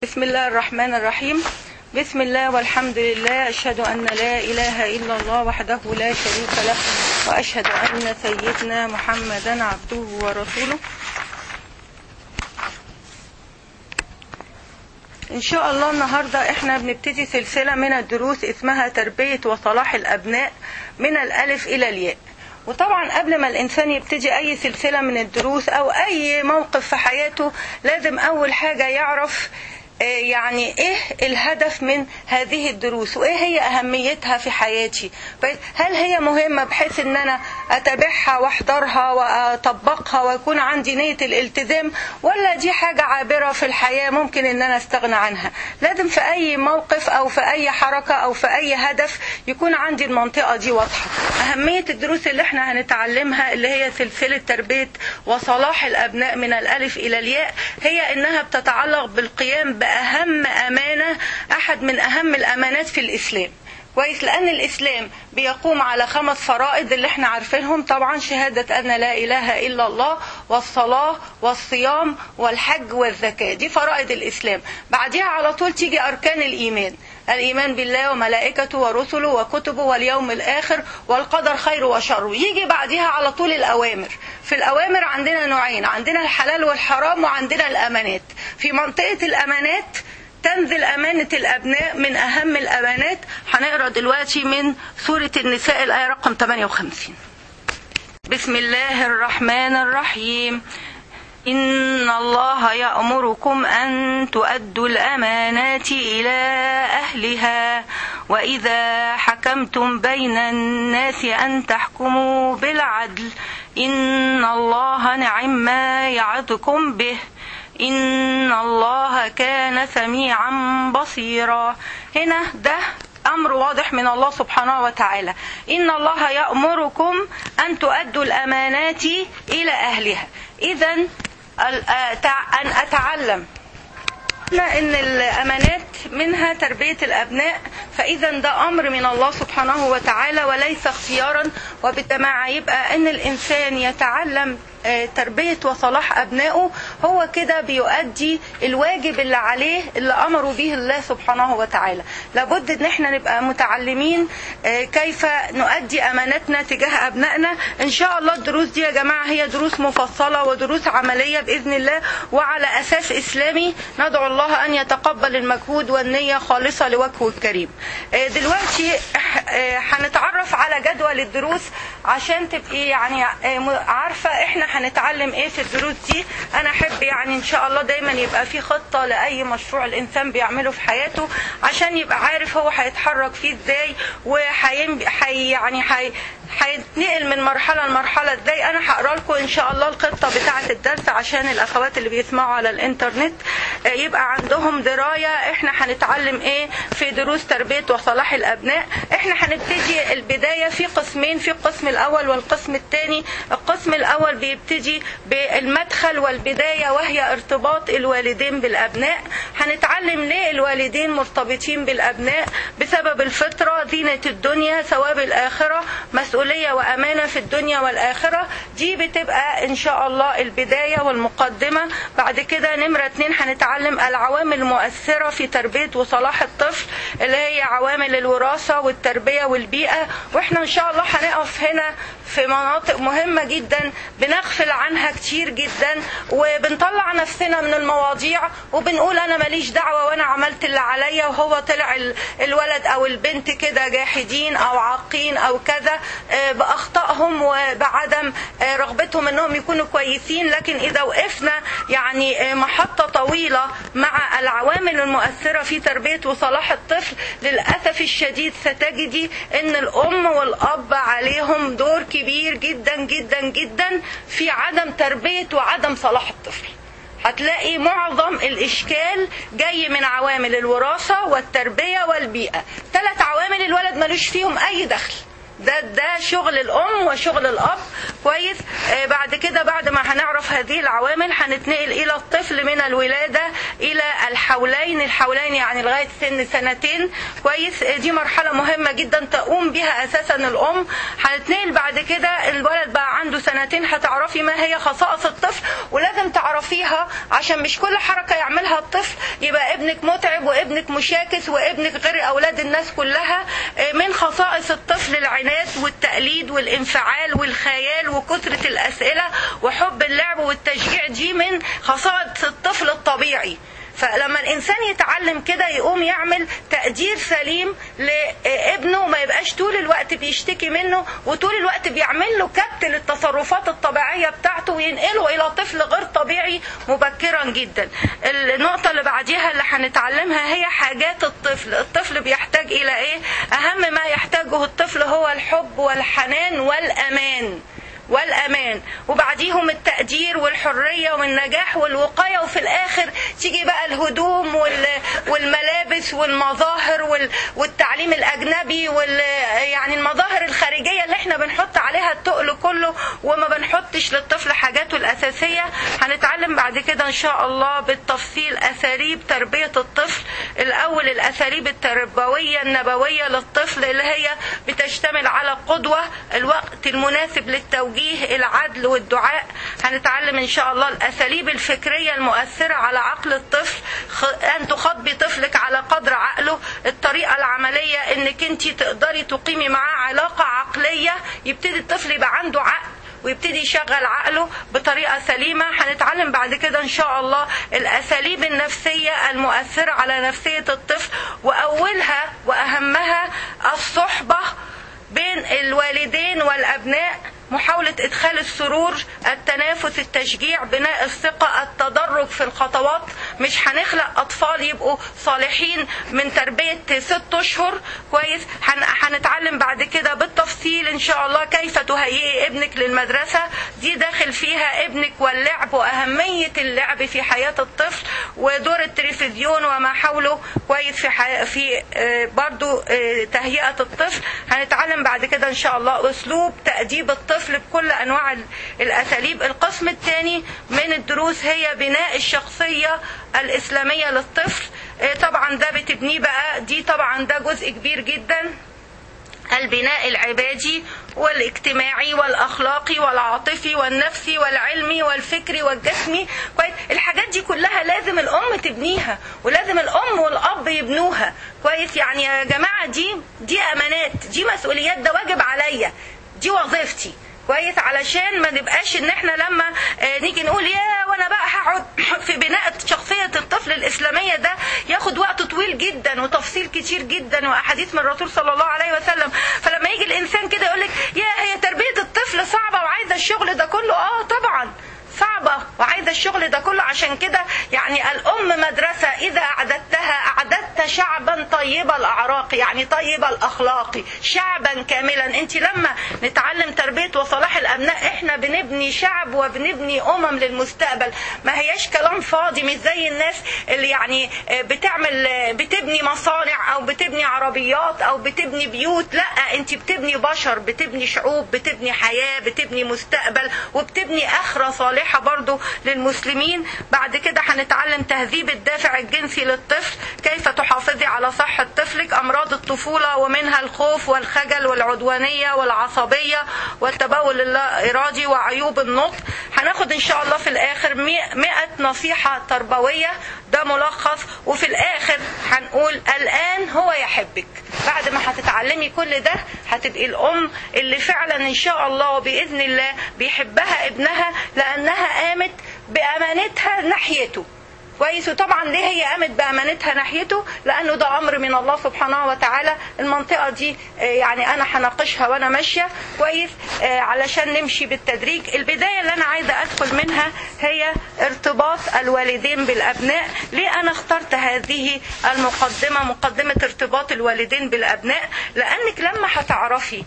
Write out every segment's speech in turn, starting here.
بسم الله الرحمن الرحيم. بسم الله والحمد لله، أشهد أن لا إله إلا الله وحده لا شريك له، وأشهد أن سيدنا محمدا عبده ورسوله. إن شاء الله النهاردة إحنا بنبتدي سلسلة من الدروس اسمها تربية وصلاح الأبناء من الألف إلى الياء. وطبعا قبل ما الإنسان يبتدي أي سلسلة من الدروس أو أي موقف في حياته لازم أول حاجة يعرف يعني ايه الهدف من هذه الدروس وايه هي اهميتها في حياتي. هل هي مهمة بحيث ان انا اتابعها واحضرها واطبقها ويكون عندي نية الالتزام، ولا دي حاجة عابرة في الحياة ممكن ان انا استغنى عنها؟ لازم في اي موقف او في اي حركة او في اي هدف يكون عندي المنطقة دي واضحة. اهمية الدروس اللي احنا هنتعلمها اللي هي سلسلة تربية وصلاح الابناء من الالف الى الياء هي انها بتتعلق بالقيام أهم أمانة، أحد من أهم الأمانات في الإسلام. كويس، لأن الإسلام بيقوم على 5 فرائض اللي احنا عارفينهم طبعا: شهادة أن لا إله إلا الله، والصلاة والصيام والحج والزكاة. دي فرائض الإسلام. بعدها على طول تيجي أركان الإيمان: الإيمان بالله وملائكته ورسله وكتبه واليوم الآخر والقدر خير وشر. يجي بعدها على طول الأوامر. في الأوامر عندنا نوعين: عندنا الحلال والحرام وعندنا الأمانات. في منطقة الأمانات تنزل أمانة الأبناء من أهم الأمانات. هنقرأ دلوقتي من سورة النساء الآية رقم 58. بسم الله الرحمن الرحيم. إن الله يأمركم أن تؤدوا الأمانات إلى أهلها وإذا حكمتم بين الناس أن تحكموا بالعدل إن الله نعم ما يعظكم به إن الله كان سميعا بصيرا. هنا ده أمر واضح من الله سبحانه وتعالى: إن الله يأمركم أن تؤدوا الأمانات إلى أهلها. إذن أن أتعلم إن الأمانات منها تربية الأبناء، فإذا ده أمر من الله سبحانه وتعالى وليس اختيارا. وبالتالي يبقى أن الإنسان يتعلم تربية وصلاح أبنائه، هو كده بيؤدي الواجب اللي عليه اللي أمروا به الله سبحانه وتعالى. لابد أن احنا نبقى متعلمين كيف نؤدي أمانتنا تجاه أبنائنا. إن شاء الله الدروس دي يا جماعة هي دروس مفصلة ودروس عملية بإذن الله وعلى أساس إسلامي. ندعو الله أن يتقبل المجهود والنية خالصة لوجهه الكريم. دلوقتي هنتعرف على جدول الدروس عشان تبقي يعني عارفة احنا هنتعلم ايه في الدروس دي. انا احب يعني ان شاء الله دايما يبقى في خطة لاي مشروع الانسان بيعمله في حياته عشان يبقى عارف هو هيتحرك فيه ازاي هيتنقل من مرحلة لمرحلة ازاي. انا هقرا لكم ان شاء الله الخطة بتاعة الدرس عشان الاخوات اللي بيسمعوا على الانترنت يبقى عندهم دراية احنا هنتعلم ايه في دروس تربية وصلاح الابناء. احنا هنبتدي البداية في قسمين: في القسم الاول والقسم الثاني. القسم الاول بيبتدي بالمدخل والبداية وهي ارتباط الوالدين بالابناء. هنتعلم ليه الوالدين مرتبطين بالابناء: بسبب الفطرة، زينة الدنيا، ثواب الاخرة، مسؤولية وامانة في الدنيا والاخرة. دي بتبقى ان شاء الله البداية والمقدمة. بعد كده نمرة 2 هنتعلم العوامل المؤثرة في تربية وصلاح الطفل اللي هي عوامل الوراثة والتربية والبيئة. واحنا ان شاء الله هنقف هنا في مناطق مهمة جدا بنغفل عنها كتير جدا وبنطلع نفسنا من المواضيع وبنقول انا ماليش دعوة وانا عملت اللي عليا، وهو طلع الولد او البنت كده جاحدين او عاقين او كذا باخطائهم وبعدم رغبتهم انهم يكونوا كويسين. لكن اذا وقفنا يعني محطة طويلة مع العوامل المؤثرة في تربية وصلاح الطفل، للأسف الشديد ستجدي ان الام والاب عليهم دور كبير جدا جدا جدا في عدم تربية وعدم صلاح الطفل. هتلاقي معظم الإشكال جاي من عوامل الوراثة والتربية والبيئة. 3 عوامل الولد ملوش فيهم أي دخل. ده شغل الام وشغل الاب. كويس. بعد كده بعد ما هنعرف هذه العوامل هنتنقل الى الطفل من الولادة الى الحولين يعني لغاية سن 2 كويس. دي مرحلة مهمة جدا تقوم بها اساسا الام. هنتنقل بعد كده الولد بقى عنده 2 هتعرفي ما هي خصائص الطفل، ولازم تعرفيها عشان مش كل حركة يعملها الطفل يبقى ابنك متعب وابنك مشاكس وابنك غير اولاد الناس كلها. من خصائص الطفل العناد والتقليد والانفعال والخيال وكثرة الاسئلة وحب اللعب والتشجيع، دي من خصائص الطفل الطبيعي. فلما الانسان يتعلم كده يقوم يعمل تقدير سليم لابنه، ما يبقاش طول الوقت بيشتكي منه وطول الوقت بيعمل له كبت للتصرفات الطبيعية بتاعته وينقله الى طفل غير طبيعي مبكرا جدا. النقطة اللي بعديها اللي هنتعلمها هي حاجات الطفل. الطفل بيحتاج الى ايه؟ اهم ما يحتاجه الطفل هو الحب والحنان والأمان، وبعديهم التقدير والحرية والنجاح والوقاية، وفي الآخر تيجي بقى الهدوم والملابس والمظاهر والتعليم الأجنبي يعني المظاهر الخارجية اللي احنا بنحط عليها التقل كله وما بنحطش للطفل حاجاته الأساسية. هنتعلم بعد كده إن شاء الله بالتفصيل أساليب تربية الطفل. الأول الأساليب التربوية النبوية للطفل اللي هي بتشتمل على قدوة، الوقت المناسب للتوجيه، العدل والدعاء. هنتعلم ان شاء الله الاساليب الفكرية المؤثرة على عقل الطفل، ان تخاطبي طفلك على قدر عقله. الطريقة العملية انك انت تقدري تقيمي معاه علاقة عقلية، يبتدي الطفل يبقى عنده عقل ويبتدي يشغل عقله بطريقة سليمة. هنتعلم بعد كده ان شاء الله الاساليب النفسية المؤثرة على نفسية الطفل، واولها واهمها الصحبة بين الوالدين والابناء، محاولة إدخال السرور، التنافس، التشجيع، بناء الثقة، التدرج في الخطوات. مش هنخلق أطفال يبقوا صالحين من تربية 6 أشهر. كويس. هنتعلم بعد كده بالتفصيل إن شاء الله كيف تهيئي ابنك للمدرسة، دي داخل فيها ابنك واللعب وأهمية اللعب في حياة الطفل، ودور التلفزيون وما حوله. كويس. في برضو تهيئة الطفل. هنتعلم بعد كده إن شاء الله أسلوب تأديب الطفل بكل أنواع الأساليب. القسم الثاني من الدروس هي بناء الشخصية الإسلامية للطفل. طبعا ده بتبنيه بقى، دي طبعا ده جزء كبير جدا، البناء العبادي والاجتماعي والأخلاقي والعاطفي والنفسي والعلمي والفكري والجسمي. كويس. الحاجات دي كلها لازم الأم تبنيها ولازم الأم والأب يبنوها. كويس. يعني يا جماعة دي أمانات، دي مسؤوليات، ده واجب عليا، دي وظيفتي. كويس. علشان ما نبقاش ان احنا لما نيجي نقول يا وانا بقى هقعد في بناء شخصية الطفل الإسلامية ده ياخد وقت طويل جدا وتفصيل كتير جدا واحاديث من الرسول صلى الله عليه وسلم. فلما يجي الانسان كده يقولك يا هي تربية الطفل صعبة وعايزة الشغل ده كله، طبعا صعبة وعايزة الشغل ده كله. عشان كده يعني الأم مدرسة، إذا أعددت شعبا طيب الأعراق، يعني طيب الأخلاق، شعبا كاملا. انت لما نتعلم تربية وصلاح الأبناء احنا بنبني شعب وبنبني أمم للمستقبل. ما هياش كلام فاضي، مش زي الناس اللي يعني بتبني مصانع أو بتبني عربيات أو بتبني بيوت. لا، انت بتبني بشر، بتبني شعوب، بتبني حياة، بتبني مستقبل، وبتبني آخرة صالحة برضو للمسلمين. بعد كده هنتعلم تهذيب الدافع الجنسي للطفل، كيف تحافظي على صحة طفلك، أمراض الطفولة ومنها الخوف والخجل والعدوانية والعصبية والتبول اللا إرادي وعيوب النطق. هناخد إن شاء الله في الآخر 100 نصيحة تربوية، ده ملخص. وفي الآخر هنقول الآن هو يحبك. بعد ما هتتعلمي كل ده هتبقي الأم اللي فعلا إن شاء الله وبإذن الله بيحبها ابنها، لأنها قامت بأمانتها ناحيته. كويس. وطبعا ليه هي قامت بأمانتها ناحيته؟ لأنه ده أمر من الله سبحانه وتعالى. المنطقة دي يعني أنا هناقشها وأنا ماشية. كويس. علشان نمشي بالتدريج. البداية اللي أنا عايزة أدخل منها هي ارتباط الوالدين بالأبناء. ليه أنا اخترت هذه المقدمة، مقدمة ارتباط الوالدين بالأبناء؟ لأنك لما هتعرفي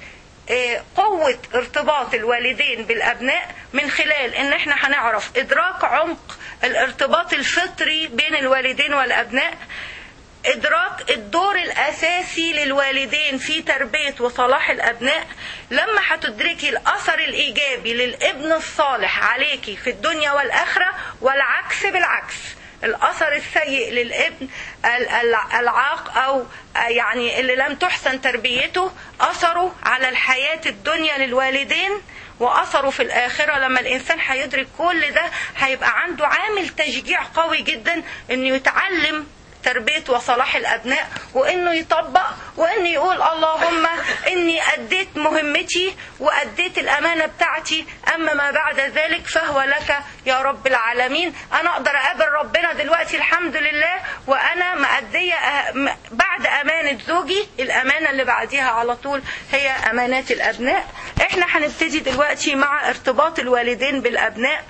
قوة ارتباط الوالدين بالأبناء من خلال ان احنا هنعرف ادراك عمق الارتباط الفطري بين الوالدين والأبناء، إدراك الدور الأساسي للوالدين في تربية وصلاح الأبناء. لما هتدركي الأثر الإيجابي للابن الصالح عليكي في الدنيا والآخرة، والعكس بالعكس، الأثر السيء للابن العاق أو يعني اللي لم تحسن تربيته، أثره على الحياة الدنيا للوالدين وأثره في الآخرة. لما الإنسان هيدرك كل ده هيبقى عنده عامل تشجيع قوي جدا إنه يتعلم تربية وصلاح الأبناء، وإنه يطبق، وإنه يقول اللهم إني أديت مهمتي وأديت الأمانة بتاعتي، أما ما بعد ذلك فهو لك يا رب العالمين. أنا أقدر أقابل ربنا دلوقتي الحمد لله وأنا مأدية بعد أمانة زوجي، الأمانة اللي بعديها على طول هي أمانات الأبناء. إحنا هنبتدي دلوقتي مع ارتباط الوالدين بالأبناء.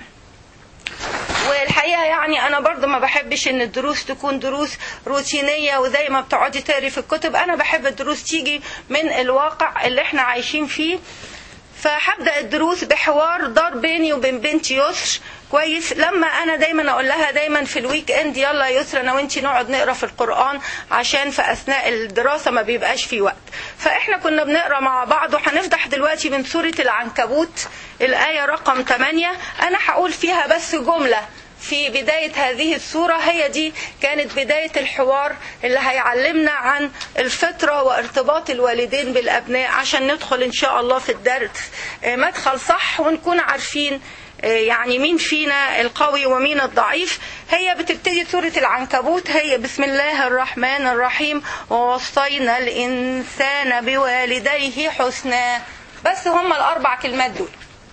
والحقيقة يعني أنا برضو ما بحبش إن الدروس تكون دروس روتينية وزي ما بتقعدي تقري في الكتب. أنا بحب الدروس تيجي من الواقع اللي احنا عايشين فيه. فهبدأ الدروس بحوار دار بيني وبين بنتي يسر. كويس، لما انا دايما اقول لها دايما في الويك اند يلا يا يسر انا وانتي نقعد نقرا في القرآن، عشان في اثناء الدراسة ما بيبقاش في وقت. فاحنا كنا بنقرا مع بعض، وهنفتح دلوقتي من سورة العنكبوت الآية رقم 8. انا هقول فيها بس جملة في بداية هذه السورة، هي دي كانت بداية الحوار اللي هيعلمنا عن الفطرة وارتباط الوالدين بالأبناء، عشان ندخل إن شاء الله في الدرس مدخل صح ونكون عارفين يعني مين فينا القوي ومين الضعيف. هي بتبتدي سورة العنكبوت، هي بسم الله الرحمن الرحيم ووصينا الإنسان بوالديه حسنا. بس هم الأربع كلمات دول.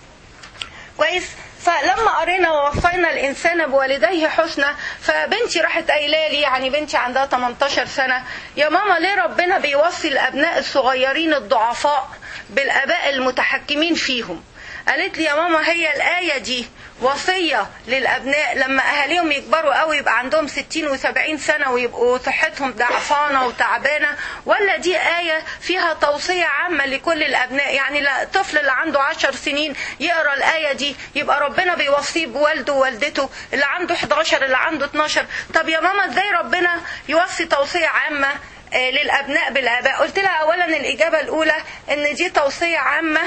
كويس، فلما قرينا ووصينا الإنسان بوالديه حسنا، فبنتي راحت قايله لي، يعني بنتي عندها 18 سنة، يا ماما ليه ربنا بيوصي الأبناء الصغيرين الضعفاء بالآباء المتحكمين فيهم؟ قالت لي يا ماما هي الآية دي وصية للأبناء لما أهاليهم يكبروا قوي يبقى عندهم 60 و70 سنة ويبقوا صحتهم ضعفانة وتعبانة، ولا دي آية فيها توصية عامة لكل الأبناء؟ يعني لا طفل اللي عنده 10 سنين يقرأ الآية دي يبقى ربنا بيوصيه بوالده ووالدته، اللي عنده 11 اللي عنده 12. طب يا ماما ازاي ربنا يوصي توصية عامة للأبناء بالآباء؟ قلت لها أولا الإجابة الأولى إن دي توصية عامة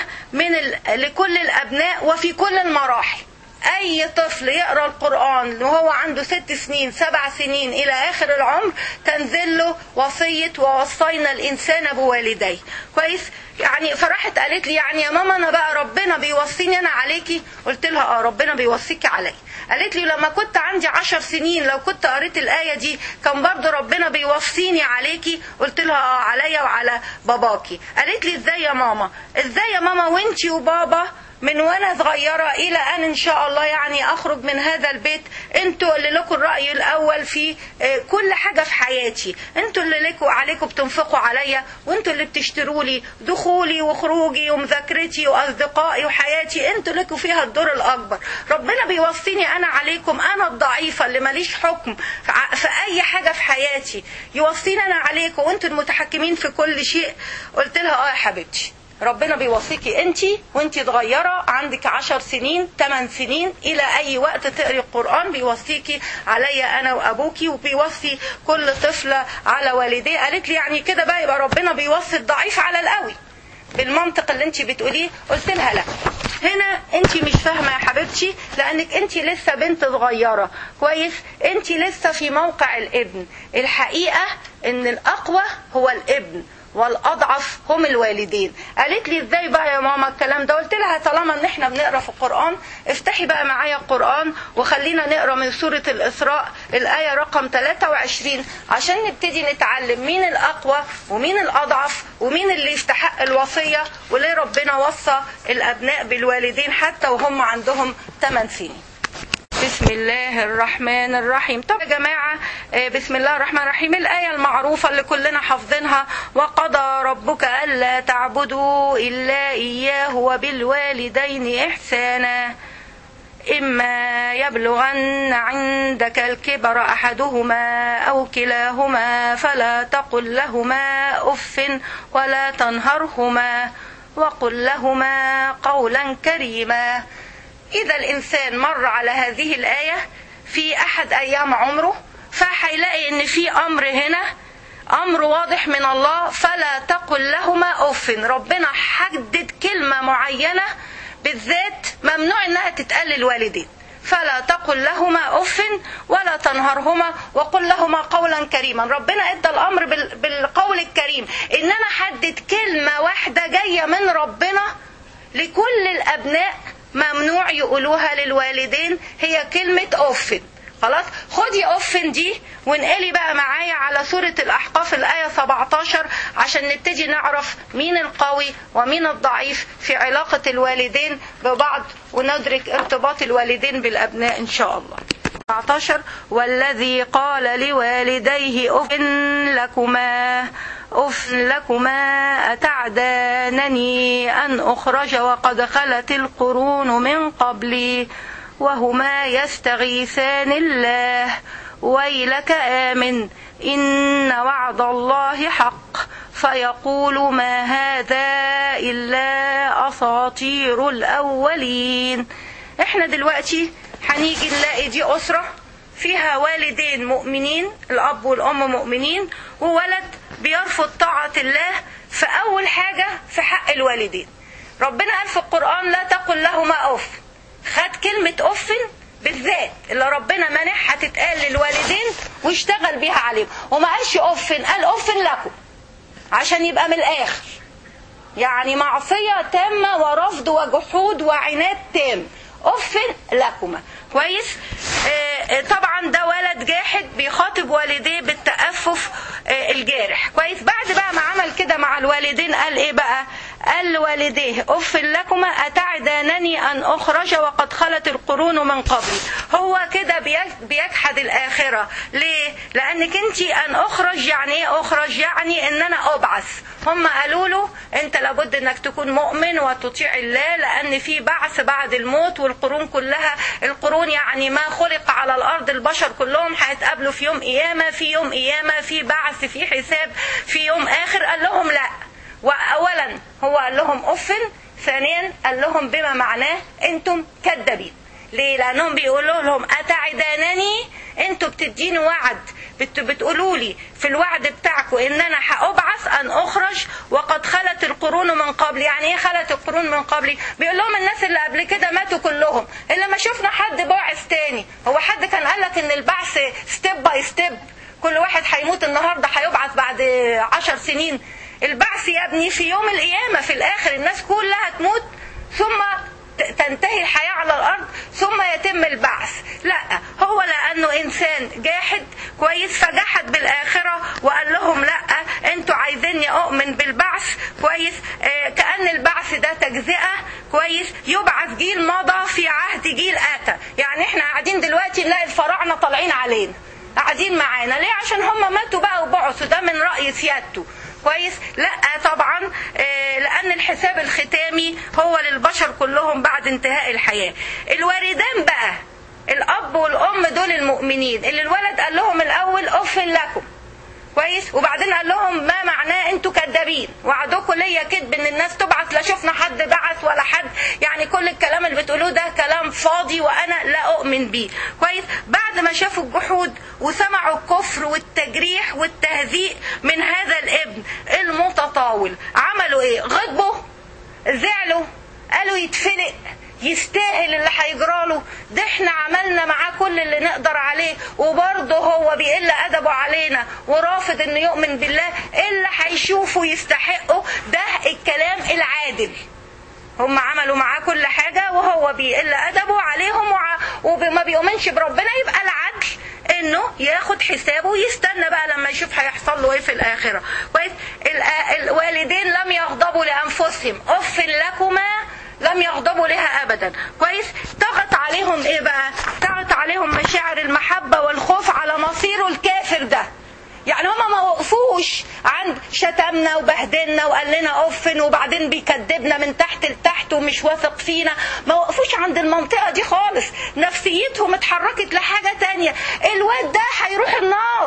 لكل الأبناء وفي كل المراحل. أي طفل يقرأ القرآن وهو عنده 6 سنين 7 سنين إلى آخر العمر تنزل له وصية ووصينا الإنسان بوالديه. كويس، يعني فرحت قالت لي يعني يا ماما أنا بقى ربنا بيوصيني أنا عليكي؟ قلت لها ربنا بيوصيكي علي. قالت لي لما كنت عندي 10 سنين لو كنت قريت الآية دي كان برضو ربنا بيوصيني عليكي؟ قلت لها عليا وعلى باباكي. قالت لي ازاي يا ماما؟ ازاي يا ماما وانتي وبابا من وانا صغيرة الى ان شاء الله يعني اخرج من هذا البيت انتوا اللي لكم الرأي الاول في كل حاجة في حياتي، انتوا اللي لكم عليكم بتنفقوا عليا، وانتوا اللي بتشتروا لي دخولي وخروجي ومذاكرتي واصدقائي وحياتي، انتوا لكم فيها الدور الاكبر. ربنا بيوصيني انا عليكم، انا الضعيفة اللي ماليش حكم في اي حاجة في حياتي، يوصيني انا عليكم وانتوا المتحكمين في كل شيء. قلت لها يا حبيبتي ربنا بيوصيكي انتي وانتي صغيرة عندك 10 سنين 8 سنين الى اي وقت تقري القرآن، بيوصيكي عليا انا وابوكي وبيوصي كل طفلة على والديه. قالت لي يعني كده بقى يبقى ربنا بيوصي الضعيف على القوي بالمنطق اللي انتي بتقوليه؟ قلت لها لا، هنا انتي مش فاهمة يا حبيبتي، لانك انتي لسه بنت صغيرة. كويس، انتي لسه في موقع الابن. الحقيقة ان الاقوى هو الابن والأضعف هم الوالدين. قالت لي ازاي بقى يا ماما الكلام ده؟ قلت لها طالما ان احنا بنقرا في القرآن افتحي بقى معايا القرآن وخلينا نقرا من سورة الإسراء الآية رقم 23 عشان نبتدي نتعلم مين الأقوى ومين الأضعف ومين اللي يستحق الوصية، وليه ربنا وصى الأبناء بالوالدين حتى وهم عندهم 8 سنين. بسم الله الرحمن الرحيم. طب يا جماعة بسم الله الرحمن الرحيم الآية المعروفة اللي كلنا حافظينها، وقضى ربك ألا تعبدوا إلا إياه وبالوالدين إحسانا إما يبلغن عندك الكبر أحدهما أو كلاهما فلا تقل لهما أف ولا تنهرهما وقل لهما قولا كريما. إذا الإنسان مر على هذه الآية في أحد أيام عمره فهيلاقي ان في امر هنا، امر واضح من الله. فلا تقل لهما اف، ربنا حدد كلمة معينة بالذات ممنوع انها تتقال للوالدين. فلا تقل لهما اف ولا تنهرهما وقل لهما قولا كريما. ربنا ادى الامر بالقول الكريم، ان انا حدد كلمة واحدة جاية من ربنا لكل الابناء ممنوع يقولوها للوالدين، هي كلمة اف. خلاص، خدي اف دي وانقلي بقى معايا على سورة الاحقاف الاية 17 عشان نبتدي نعرف مين القوي ومين الضعيف في علاقة الوالدين ببعض، وندرك ارتباط الوالدين بالابناء ان شاء الله. 17 والذي قال لوالديه أف لكما أتعدانني أن أخرج وقد خلت القرون من قبلي وهما يستغيثان الله ويلك آمن إن وعد الله حق فيقول ما هذا إلا أساطير الأولين. احنا دلوقتي هنيجي نلاقي دي أسرة فيها والدين مؤمنين، الأب والأم مؤمنين، وولد بيرفض طاعة الله. فأول حاجة في حق الوالدين ربنا قال في القرآن لا تقل لهما أف. خد كلمة أف بالذات اللي ربنا منحها تتقال للوالدين واشتغل بيها عليهم، وما قالش أف، قال أف لكم عشان يبقى من الآخر، يعني معصية تامة ورفض وجحود وعناد تام. أف لكما. كويس. طبعا ده ولد جاحد بيخاطب والديه بالتأفف الجارح. كويس. بعد بقى ما عمل كده مع الوالدين قال ايه بقى؟ قال لوالديه أف لكما أتعدانني أن أخرج وقد خلت القرون من قبلي. هو كده بيجحد الآخرة. ليه؟ لأنك انتي أن أخرج يعني ايه أخرج؟ يعني ان أنا أبعث. هم قالوا له انت لابد انك تكون مؤمن وتطيع الله لأن في بعث بعد الموت، والقرون كلها، القرون يعني ما خلق على الأرض، البشر كلهم هيتقابلوا في يوم قيامة، في يوم قيامة، في بعث، في حساب، في يوم آخر. قال لهم لا. وأولا هو قال لهم أف، ثانيا قال لهم بما معناه انتم كذابين. ليه؟ لأنهم بيقولوا لهم أتعدانني، انتوا بتديني وعد، بتقولوا لي في الوعد بتاعكم ان انا هأبعث ان اخرج وقد خلت القرون من قبل. يعني ايه خلت القرون من قبلي؟ بيقول لهم الناس اللي قبل كده ماتوا كلهم، الا ما شفنا حد بعث تاني. هو حد كان قالك ان البعث ستيب باي ستيب، كل واحد هيموت النهارده هيبعث بعد 10 سنين؟ البعث يا ابني في يوم القيامة، في الاخر الناس كلها تموت ثم تنتهي الحياة على الأرض ثم يتم البعث. لا، هو لأنه إنسان جاحد كويس فجحد بالآخرة وقال لهم لا، انتوا عايزيني أؤمن بالبعث كويس، كأن البعث ده تجزئة كويس، يبعث جيل مضى في عهد جيل آتى. يعني احنا قاعدين دلوقتي نلاقي الفراعنة طالعين علينا قاعدين معانا. ليه؟ عشان هم ماتوا بقى وبعثوا، ده من رأي سيادته كويس. لا طبعا، لأن الحساب الختامي هو للبشر كلهم بعد انتهاء الحياة. الوالدان بقى الأب والأم دول المؤمنين اللي الولد قال لهم الأول أف لكم كويس، وبعدين قال لهم ما معناه انتوا كذابين، وعدوكم ليا كذب ان الناس تبعث، لا شفنا حد بعث ولا حد، يعني كل الكلام اللي بتقولوه ده كلام فاضي وانا لا اؤمن بيه كويس. بعد ما شافوا الجحود وسمعوا الكفر والتجريح والتهزيء من هذا الابن المتطاول، عملوا ايه؟ غضبوا، زعلوا، قالوا يتفلق، يستاهل اللي هيجراله ده، احنا عملنا معاه كل اللي نقدر عليه وبرضه هو بيقل ادبه علينا ورافض انه يؤمن بالله، اللي هيشوفه يستحقه. ده الكلام العادل. هم عملوا معاه كل حاجة وهو بيقل ادبه عليهم وما بيؤمنش بربنا، يبقى العدل انه ياخد حسابه ويستنى بقى لما يشوف هيحصل له ايه في الاخرة كويس. الوالدين لم يغضبوا لانفسهم، اف لكما، لم يغضبوا لها ابدا كويس. طغت عليهم ايه بقى؟ طغت عليهم مشاعر المحبة والخوف على مصيره الكافر ده. يعني هما ما وقفوش عند شتمنا وبهدلنا وقال لنا اف وبعدين بيكذبنا من تحت لتحت ومش واثق فينا، ما وقفوش عند المنطقة دي خالص. نفسيتهم اتحركت لحاجة تانية، الواد ده هيروح النار،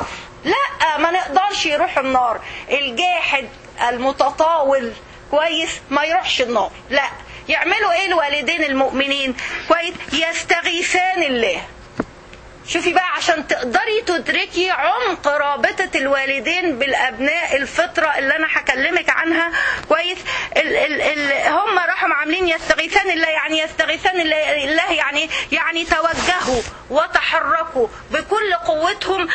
لا ما نقدرش يروح النار. الجاحد المتطاول كويس ما يروحش النار. لا، يعملوا ايه الوالدين المؤمنين كويس؟ يستغيثان الله. شوفي بقى عشان تقدري تدركي عمق رابطة الوالدين بالأبناء، الفطرة اللي أنا هكلمك عنها كويس. هم راحوا عاملين يستغيثان الله، يعني يستغيثان الله يعني توجهوا وتحركوا بكل قوتهم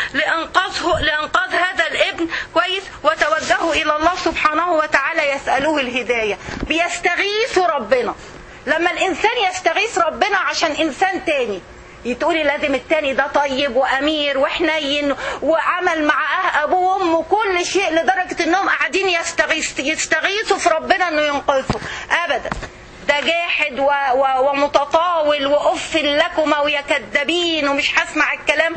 لإنقاذ هذا الابن كويس، وتوجهوا إلى الله سبحانه وتعالى يسألوه الهداية، بيستغيثوا ربنا. لما الإنسان يستغيث ربنا عشان إنسان تاني، تقولي لازم التاني ده طيب وأمير وحنين وعمل مع أبوه وأمه كل شيء لدرجة إنهم قاعدين يستغيثوا في ربنا إنه ينقذهم. أبدا، ده جاحد ومتطاول وأف لكما ويا كذابين ومش هسمع الكلام.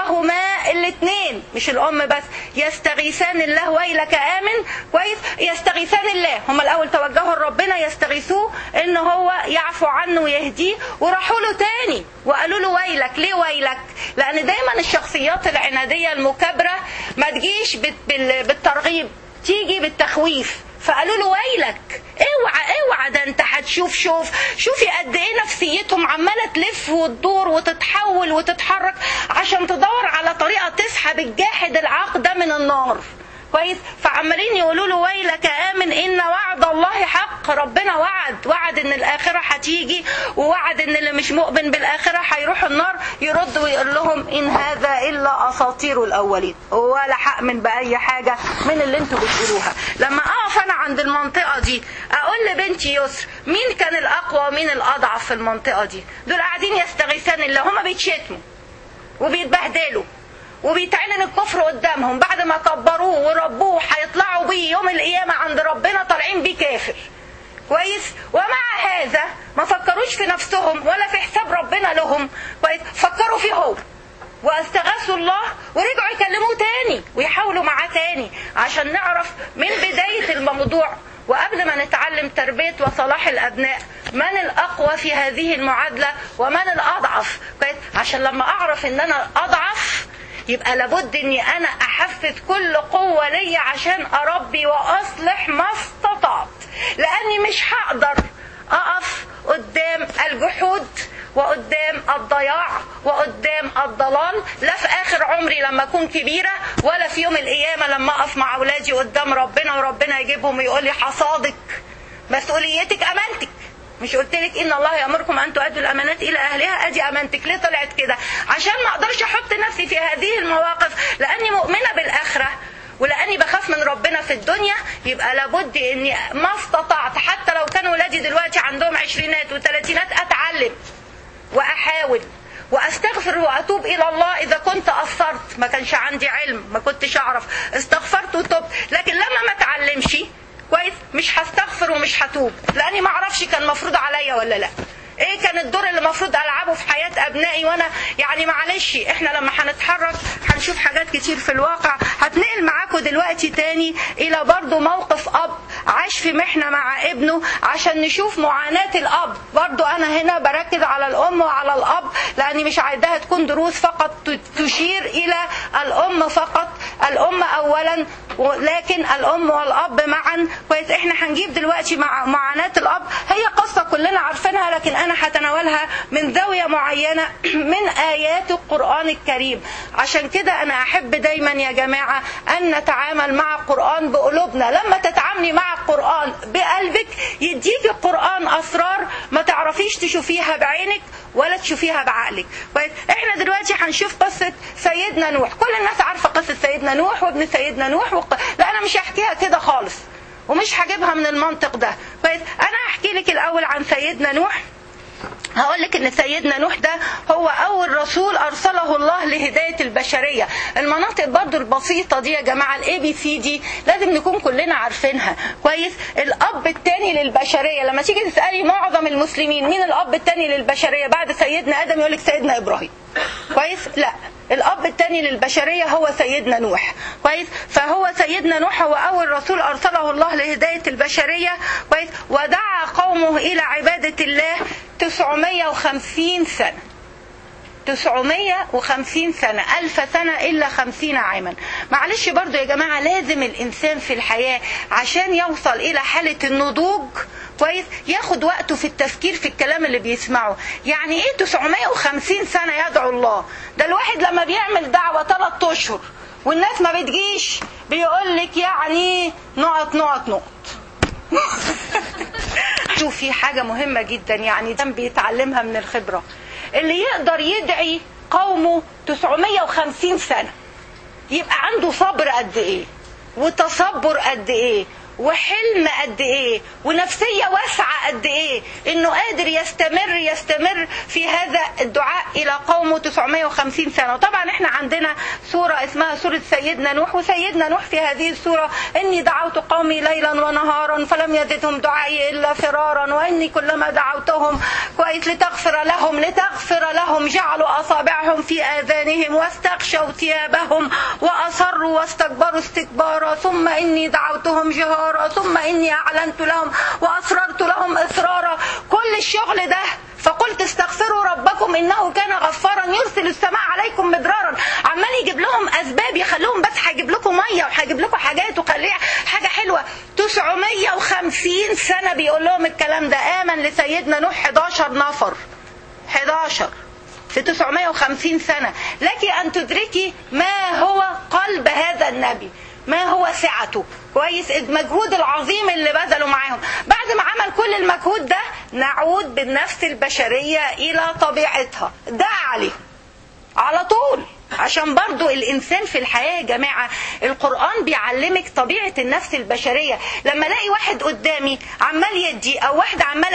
وهما الاثنين مش الأم بس، يستغيثان الله ويلك آمن كويس، يستغيثان الله. هما الأول توجهوا لربنا يستغيثوه إن هو يعفو عنه ويهديه، وراحوا له تاني وقالوا له ويلك. ليه ويلك؟ لأن دايما الشخصيات العنادية المكابرة ما تجيش بالترغيب، تيجي بالتخويف. فقالوا له ويلك، اوعى ده انت هتشوف. شوفي قد ايه نفسيتهم عماله تلف وتدور وتتحول وتتحرك عشان تدور على طريقه تسحب الجاحد العاق ده من النار كويس. فعمالين يقولوا له ويلك آمن إن وعد الله حق. ربنا وعد إن الآخرة هتيجي، ووعد إن اللي مش مؤمن بالآخرة هيروح النار. يرد ويقول لهم إن هذا إلا أساطير الأولين، ولا هأمن بأي حاجة من اللي انتوا بتقولوها. لما أقف أنا عند المنطقة دي أقول لبنتي يسر مين كان الأقوى ومين الأضعف في المنطقة دي؟ دول قاعدين يستغيثان الله، هما بيتشتموا وبيتبهدلوا وبيتعلن الكفر قدامهم، بعد ما كبروه وربوه هيطلعوا بيه يوم القيامة عند ربنا طالعين بيه كافر كويس. ومع هذا ما فكروش في نفسهم ولا في حساب ربنا لهم كويس، فكروا فيه هو واستغاثوا الله ورجعوا يكلموه تاني ويحاولوا معاه تاني عشان نعرف من بداية الموضوع. وقبل ما نتعلم تربية وصلاح الأبناء من الأقوى في هذه المعادلة ومن الأضعف كويس، عشان لما أعرف إن أنا أضعف يبقى لابد اني انا احفز كل قوة لي عشان اربي واصلح ما استطعت، لاني مش هقدر اقف قدام الجحود وقدام الضياع وقدام الضلال، لا في اخر عمري لما اكون كبيرة ولا في يوم القيامة لما اقف مع اولادي قدام ربنا وربنا يجيبهم ويقول لي حصادك مسؤوليتك امانتك. مش قلت لك ان الله يأمركم ان تؤدوا الامانات الى اهلها؟ ادي امانتك. ليه طلعت كده؟ عشان ما اقدرش احط نفسي في هذه المواقف، لاني مؤمنه بالاخره ولاني بخاف من ربنا في الدنيا. يبقى لابد اني ما استطعت حتى لو كانوا ولادي دلوقتي عندهم 20 و30 اتعلم واحاول واستغفر واتوب الى الله. اذا كنت قصرت ما كانش عندي علم ما كنتش اعرف، استغفرت وتوبت. لكن لما ما اتعلمش كويس مش هستغفر ومش هتوب، لاني ما اعرفش كان مفروض عليا ولا لا، ايه كان الدور اللي المفروض العبه في حياة ابنائي. وانا يعني معلش احنا لما هنتحرك هنشوف حاجات كتير في الواقع. هتنقل معاكم دلوقتي تاني الى برضو موقف اب عاش في محنة مع ابنه عشان نشوف معاناة الاب. برضو انا هنا بركز على الام وعلى الاب، لاني مش عايزاها تكون دروس فقط تشير الى الام فقط، الام اولا لكن الام والاب معا كويس. احنا هنجيب دلوقتي مع معاناة الاب، هي قصة كلنا عارفينها لكن انا هتناولها من زاوية معينة من ايات القرآن الكريم. عشان كده انا احب دايما يا جماعة ان نتعامل مع القرآن بقلوبنا. لما تتعاملي مع القرآن بقلبك يديك القرآن اسرار ما تعرفيش تشوفيها بعينك ولا تشوفيها بعقلك. احنا دلوقتي هنشوف قصة سيدنا نوح. كل الناس عارفة قصة سيدنا نوح وابن سيدنا نوح لا انا مش هحكيها كده خالص ومش هجيبها من المنطق ده. انا هحكي لك الاول عن سيدنا نوح. هقول لك ان سيدنا نوح ده هو اول رسول ارسله الله لهداية البشرية. المناطق برضو البسيطة دي يا جماعة الاي بي سي دي لازم نكون كلنا عارفينها كويس. الاب الثاني للبشرية، لما تيجي تسألي معظم المسلمين مين الاب الثاني للبشرية بعد سيدنا ادم يقول لك سيدنا ابراهيم كويس. لا، الاب الثاني للبشرية هو سيدنا نوح كويس. فهو سيدنا نوح هو اول رسول ارسله الله لهداية البشرية كويس. ودعا قومه الى عبادة الله 950 سنة 950 سنة، 1000 سنة إلا 50 عاما. معلش برضو يا جماعة، لازم الإنسان في الحياة عشان يوصل إلى حالة النضوج كويس ياخد وقته في التفكير في الكلام اللي بيسمعه. يعني إيه 950 سنة يدعو الله؟ ده الواحد لما بيعمل دعوة 3 أشهر والناس ما بتجيش بيقولك يعني نقط. شوفي حاجة مهمة جدا يعني ده بيتعلمها من الخبرة. اللي يقدر يدعي قومه 950 سنة يبقى عنده صبر قد ايه، وتصبر قد ايه، وحلم قد ايه، ونفسية واسعة قد ايه، انه قادر يستمر في هذا الدعاء الى قومه 950 سنة. وطبعا احنا عندنا سورة اسمها سورة سيدنا نوح، وسيدنا نوح في هذه السورة: اني دعوت قومي ليلا ونهارا فلم يزدهم دعائي الا فرارا، واني كلما دعوتهم كويس لتغفر لهم جعلوا اصابعهم في اذانهم واستغشوا ثيابهم واصروا واستكبروا استكبارا، ثم اني دعوتهم جهارا ثم إني أعلنت لهم وأسررت لهم إسرارا. كل الشغل ده فقلت استغفروا ربكم إنه كان غفارا يرسل السماء عليكم مدرارا. عمال يجيب لهم أسباب يخلوهم، بس هجيب لكم مية وهجيب لكم حاجات وخليها حاجة حلوة. 950 سنة بيقول لهم الكلام ده. آمن لسيدنا نوح 11 نفر، 11 في 950 سنة. لك أن تدركي ما هو قلب هذا النبي، ما هو سعته كويس، المجهود العظيم اللي بذلوا معاهم. بعد ما عمل كل المجهود ده نعود بالنفس البشرية إلى طبيعتها. ده على طول، عشان برضو الإنسان في الحياة يا جماعة القرآن بيعلمك طبيعة النفس البشرية. لما الاقي واحد قدامي عمال يدي أو واحدة عمالة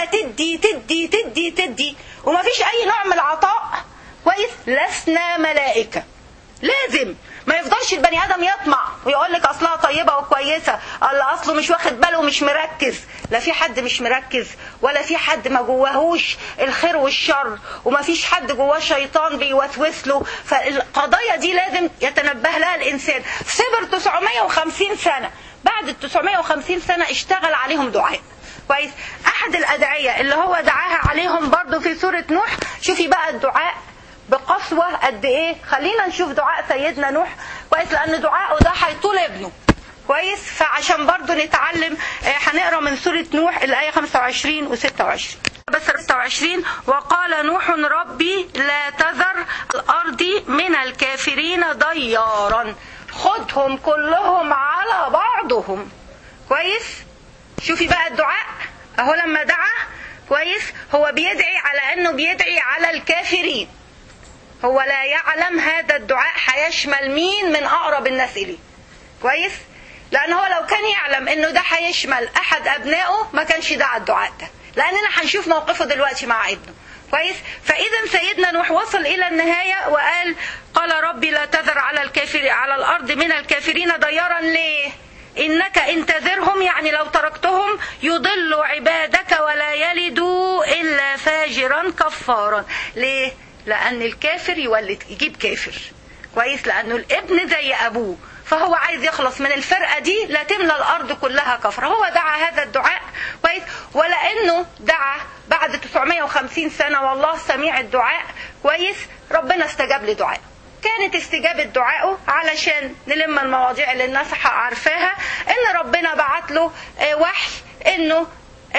تدي ومفيش أي نوع من العطاء كويس، لسنا ملائكة. لازم ما يفضلش البني آدم يطمع ويقول لك أصلها طيبة وكويسة، الله أصله مش واخد باله ومش مركز. لا في حد مش مركز، ولا في حد ما جواهوش الخير والشر، وما فيش حد جواه شيطان بيوسوس له. فالقضايا دي لازم يتنبه لها الإنسان. صبر 950 سنة، بعد ال 950 سنة اشتغل عليهم دعاء كويس. أحد الأدعية اللي هو دعاها عليهم برضو في سورة نوح، شوفي بقى الدعاء بقسوة قد ايه. خلينا نشوف دعاء سيدنا نوح كويس، لان دعاءه ده هيطول ابنه كويس. فعشان برضو نتعلم هنقرا من سورة نوح الآية 25 و26 بس 26: وقال نوح ربي لا تذر الأرض من الكافرين ديارا. خدهم كلهم على بعضهم كويس. شوفي بقى الدعاء اهو لما دعا كويس، هو بيدعي على انه بيدعي على الكافرين. هو لا يعلم هذا الدعاء هيشمل مين من أقرب الناس إليه كويس، لأن هو لو كان يعلم إنه ده هيشمل أحد أبنائه ما كانش دعا الدعاء ده، لأننا هنشوف موقفه دلوقتي مع ابنه كويس. فإذا سيدنا نوح وصل إلى النهاية وقال: قال ربي لا تذر على الأرض من الكافرين ديارا. ليه؟ إنك إن تذرهم يعني لو تركتهم يضلوا عبادك ولا يلدوا إلا فاجرا كفارا. ليه؟ لأن الكافر يجيب كافر كويس، لأنه الابن زي أبوه، فهو عايز يخلص من الفرقة دي لا تملى الأرض كلها كفر. هو دعا هذا الدعاء كويس، ولأنه دعا بعد 950 سنة والله سميع الدعاء كويس، ربنا استجاب لدعائه. كانت استجابة دعائه علشان نلم المواضيع اللي الناس عارفاها، ان ربنا بعت له وحي انه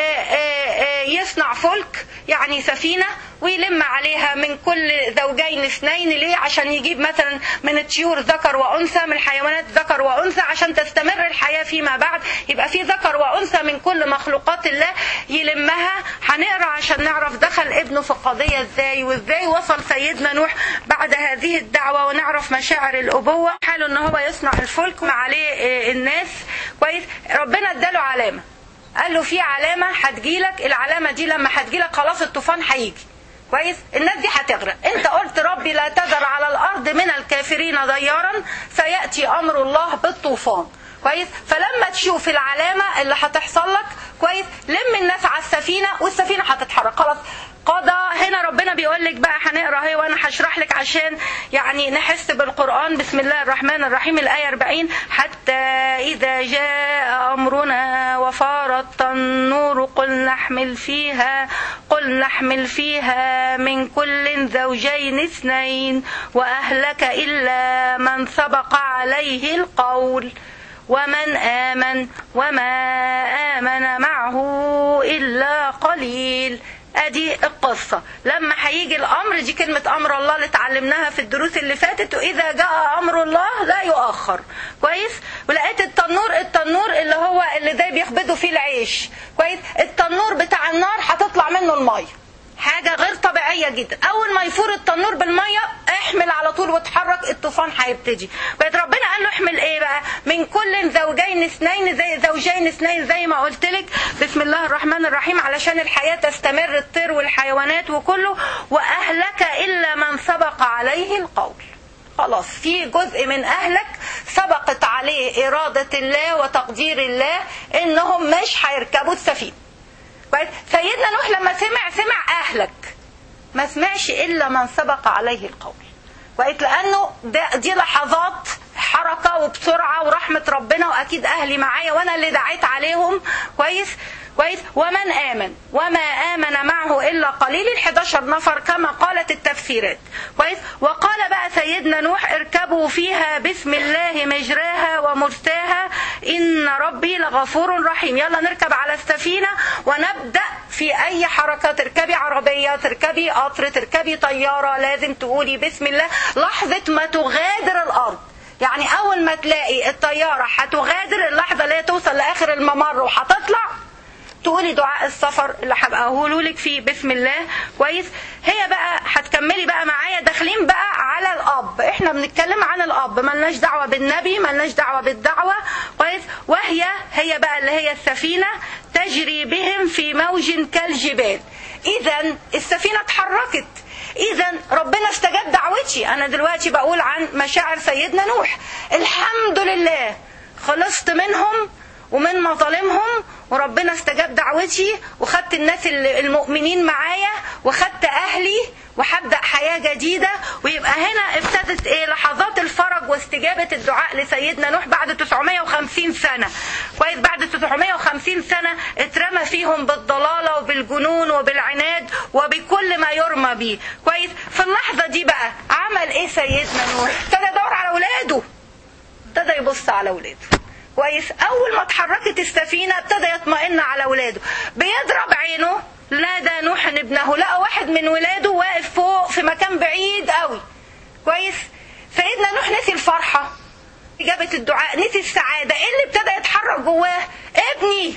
يصنع فلك يعني سفينة ويلم عليها من كل زوجين اثنين. ليه؟ عشان يجيب مثلا من الطيور ذكر وأنثى، من الحيوانات ذكر وأنثى، عشان تستمر الحياة فيما بعد يبقى في ذكر وأنثى من كل مخلوقات الله يلمها. هنقرأ عشان نعرف دخل ابنه في القضية ازاي، وازاي وصل سيدنا نوح بعد هذه الدعوة، ونعرف مشاعر الأبوة. حاله ان هو يصنع الفلك مع عليه الناس كويس. ربنا اداله علامة، قال له في علامة هتجيلك، العلامة دي لما هتجيلك خلاص الطوفان هيجي كويس، الناس دي هتغرق. انت قلت ربي لا تذر على الارض من الكافرين ديارا، سيأتي امر الله بالطوفان كويس. فلما تشوف العلامة اللي هتحصل لك كويس، لم الناس على السفينة والسفينة هتتحرك خلاص. قضى هنا ربنا بيقول لك بقى، هنقرا اهي وانا هشرح لك عشان يعني نحس بالقرآن. بسم الله الرحمن الرحيم الآية 40: حتى إذا جاء أمرنا ففار التنور قل نحمل فيها من كل زوجين اثنين وأهلك إلا من سبق عليه القول وما آمن معه إلا قليل. ادي القصة. لما هيجي الامر، دي كلمة امر الله اللي اتعلمناها في الدروس اللي فاتت، واذا جاء امر الله لا يؤخر. كويس. ولقيت التنور اللي هو اللي زي بيخبزوا فيه العيش. كويس. التنور بتاع النار هتطلع منه المية، حاجة غير طبيعية جدا. اول ما يفور التنور بالمية احمل على طول واتحرك، الطوفان هيبتدي. بقت ربنا قال له احمل ايه بقى؟ من كل زوجين اثنين زي ما قلت لك. بسم الله الرحمن الرحيم علشان الحياة تستمر، الطير والحيوانات وكله. واهلك الا من سبق عليه القول. خلاص في جزء من اهلك سبقت عليه ارادة الله وتقدير الله انهم مش هيركبوا السفينة. سيدنا نوح لما سمع أهلك، ما سمعش إلا من سبق عليه القول. لأنه دي لحظات حركة وبسرعة ورحمة ربنا، وأكيد أهلي معايا وأنا اللي دعيت عليهم. كويس. وما آمن معه إلا قليل، 11 نفر كما قالت التفسيرات. كويس. وقال بقى سيدنا نوح اركبوا فيها بسم الله مجراها ومرساها إن ربي لغفور رحيم. يلا نركب على السفينة ونبدأ في أي حركة. تركبي عربية، تركبي قطر، تركبي طيارة، لازم تقولي بسم الله لحظة ما تغادر الأرض. يعني أول ما تلاقي الطيارة هتغادر، اللحظة اللي هي توصل لآخر الممر وهتطلع، تقولي دعاء السفر اللي هبقى اقوله لك فيه بسم الله. كويس. هي بقى هتكملي بقى معايا، داخلين بقى على الاب. احنا بنتكلم عن الاب، ملناش دعوه بالنبي، ملناش دعوه بالدعوه. كويس. هي بقى اللي هي السفينه تجري بهم في موج كالجبال. اذا السفينه اتحركت، اذا ربنا استجاب دعوتي. انا دلوقتي بقول عن مشاعر سيدنا نوح. الحمد لله خلصت منهم ومن مظالمهم، وربنا استجاب دعوتي، وخدت الناس المؤمنين معايا، وخدت أهلي، وهبدأ حياة جديدة. ويبقى هنا ابتدت لحظات الفرج واستجابة الدعاء لسيدنا نوح بعد 950 سنة. كويس. بعد 950 سنة اترمى فيهم بالضلالة وبالجنون وبالعناد وبكل ما يرمى به. كويس. في اللحظة دي بقى عمل ايه سيدنا نوح؟ ابتدى يدور على اولاده، ابتدى يبص على اولاده. كويس. اول ما اتحركت السفينه ابتدى يطمئن على اولاده. بيضرب عينه نادى نوح ابنه، لقى واحد من ولاده واقف فوق في مكان بعيد قوي. كويس. سيدنا نوح نسي الفرحه، اجابه الدعاء، نسي السعاده. ايه اللي ابتدى يتحرك جواه؟ ابني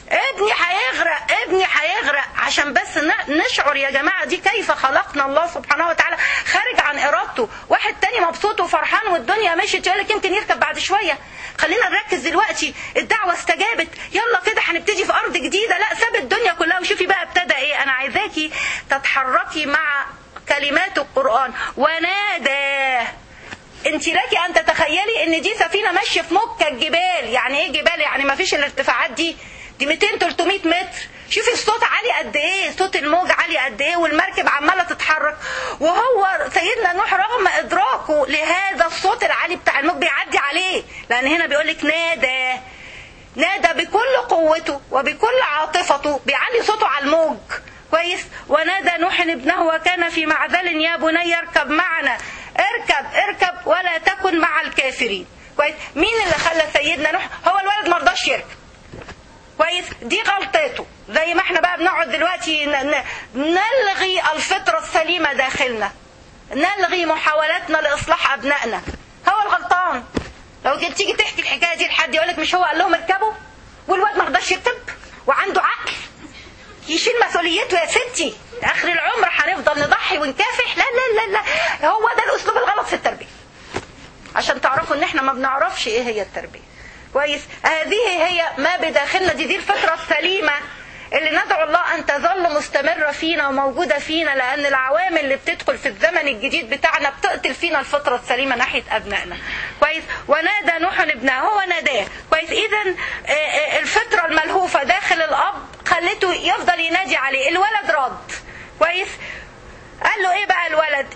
هيغرق. عشان بس نشعر يا جماعة دي كيف خلقنا الله سبحانه وتعالى خارج عن إرادته. واحد تاني مبسوط وفرحان والدنيا مشيت يقولك يمكن يركب بعد شوية. خلينا نركز دلوقتي، الدعوة استجابت، يلا كده هنبتدي في أرض جديدة. لا، ساب الدنيا كلها. وشوفي بقى ابتدى ايه. أنا عايزاكي تتحركي مع كلمات القرآن. ونادى. انت لك ان تتخيلي ان دي سفينة ماشية في مكة الجبال. يعني ايه جبال؟ يعني ما فيش الارتفاعات دي 200-300 متر. شوفي الصوت عالي قد ايه، صوت الموج عالي قد ايه، والمركب عماله تتحرك. وهو سيدنا نوح رغم ادراكه لهذا الصوت العالي بتاع الموج بيعدي عليه، لان هنا بيقولك نادى بكل قوته وبكل عاطفته، بيعلي صوته على الموج. كويس. ونادى نوح ابنه وكان في معزل يا بني اركب معنا. اركب ولا تكن مع الكافرين. كويس. مين اللي خلى سيدنا نوح؟ هو الولد ما رضاش يركب. كويس. دي غلطته. زي ما احنا بقى بنقعد دلوقتي نلغي الفطرة السليمة داخلنا، نلغي محاولاتنا لإصلاح أبنائنا. هو الغلطان. لو تيجي تحكي الحكاية دي لحد يقولك مش هو قال لهم اركبوا والواد ما رضاش يركب وعنده عقل يشيل مسؤوليته؟ يا ستي آخر العمر هنفضل نضحي ونكافح؟ لا لا لا لا، هو ده الأسلوب الغلط في التربية. عشان تعرفوا ان احنا ما بنعرفش ايه هي التربية. كويس. هذه هي ما بداخلنا، دي الفطرة السليمة اللي ندعو الله أن تظل مستمرة فينا وموجودة فينا، لأن العوامل اللي بتدخل في الزمن الجديد بتاعنا بتقتل فينا الفطرة السليمة ناحية أبنائنا. كويس. ونادى نوح ابنه، هو ناداه. كويس. إذن الفطرة الملهوفة داخل الأب خلته يفضل ينادي عليه. الولد رد. كويس. قال له ايه بقى الولد؟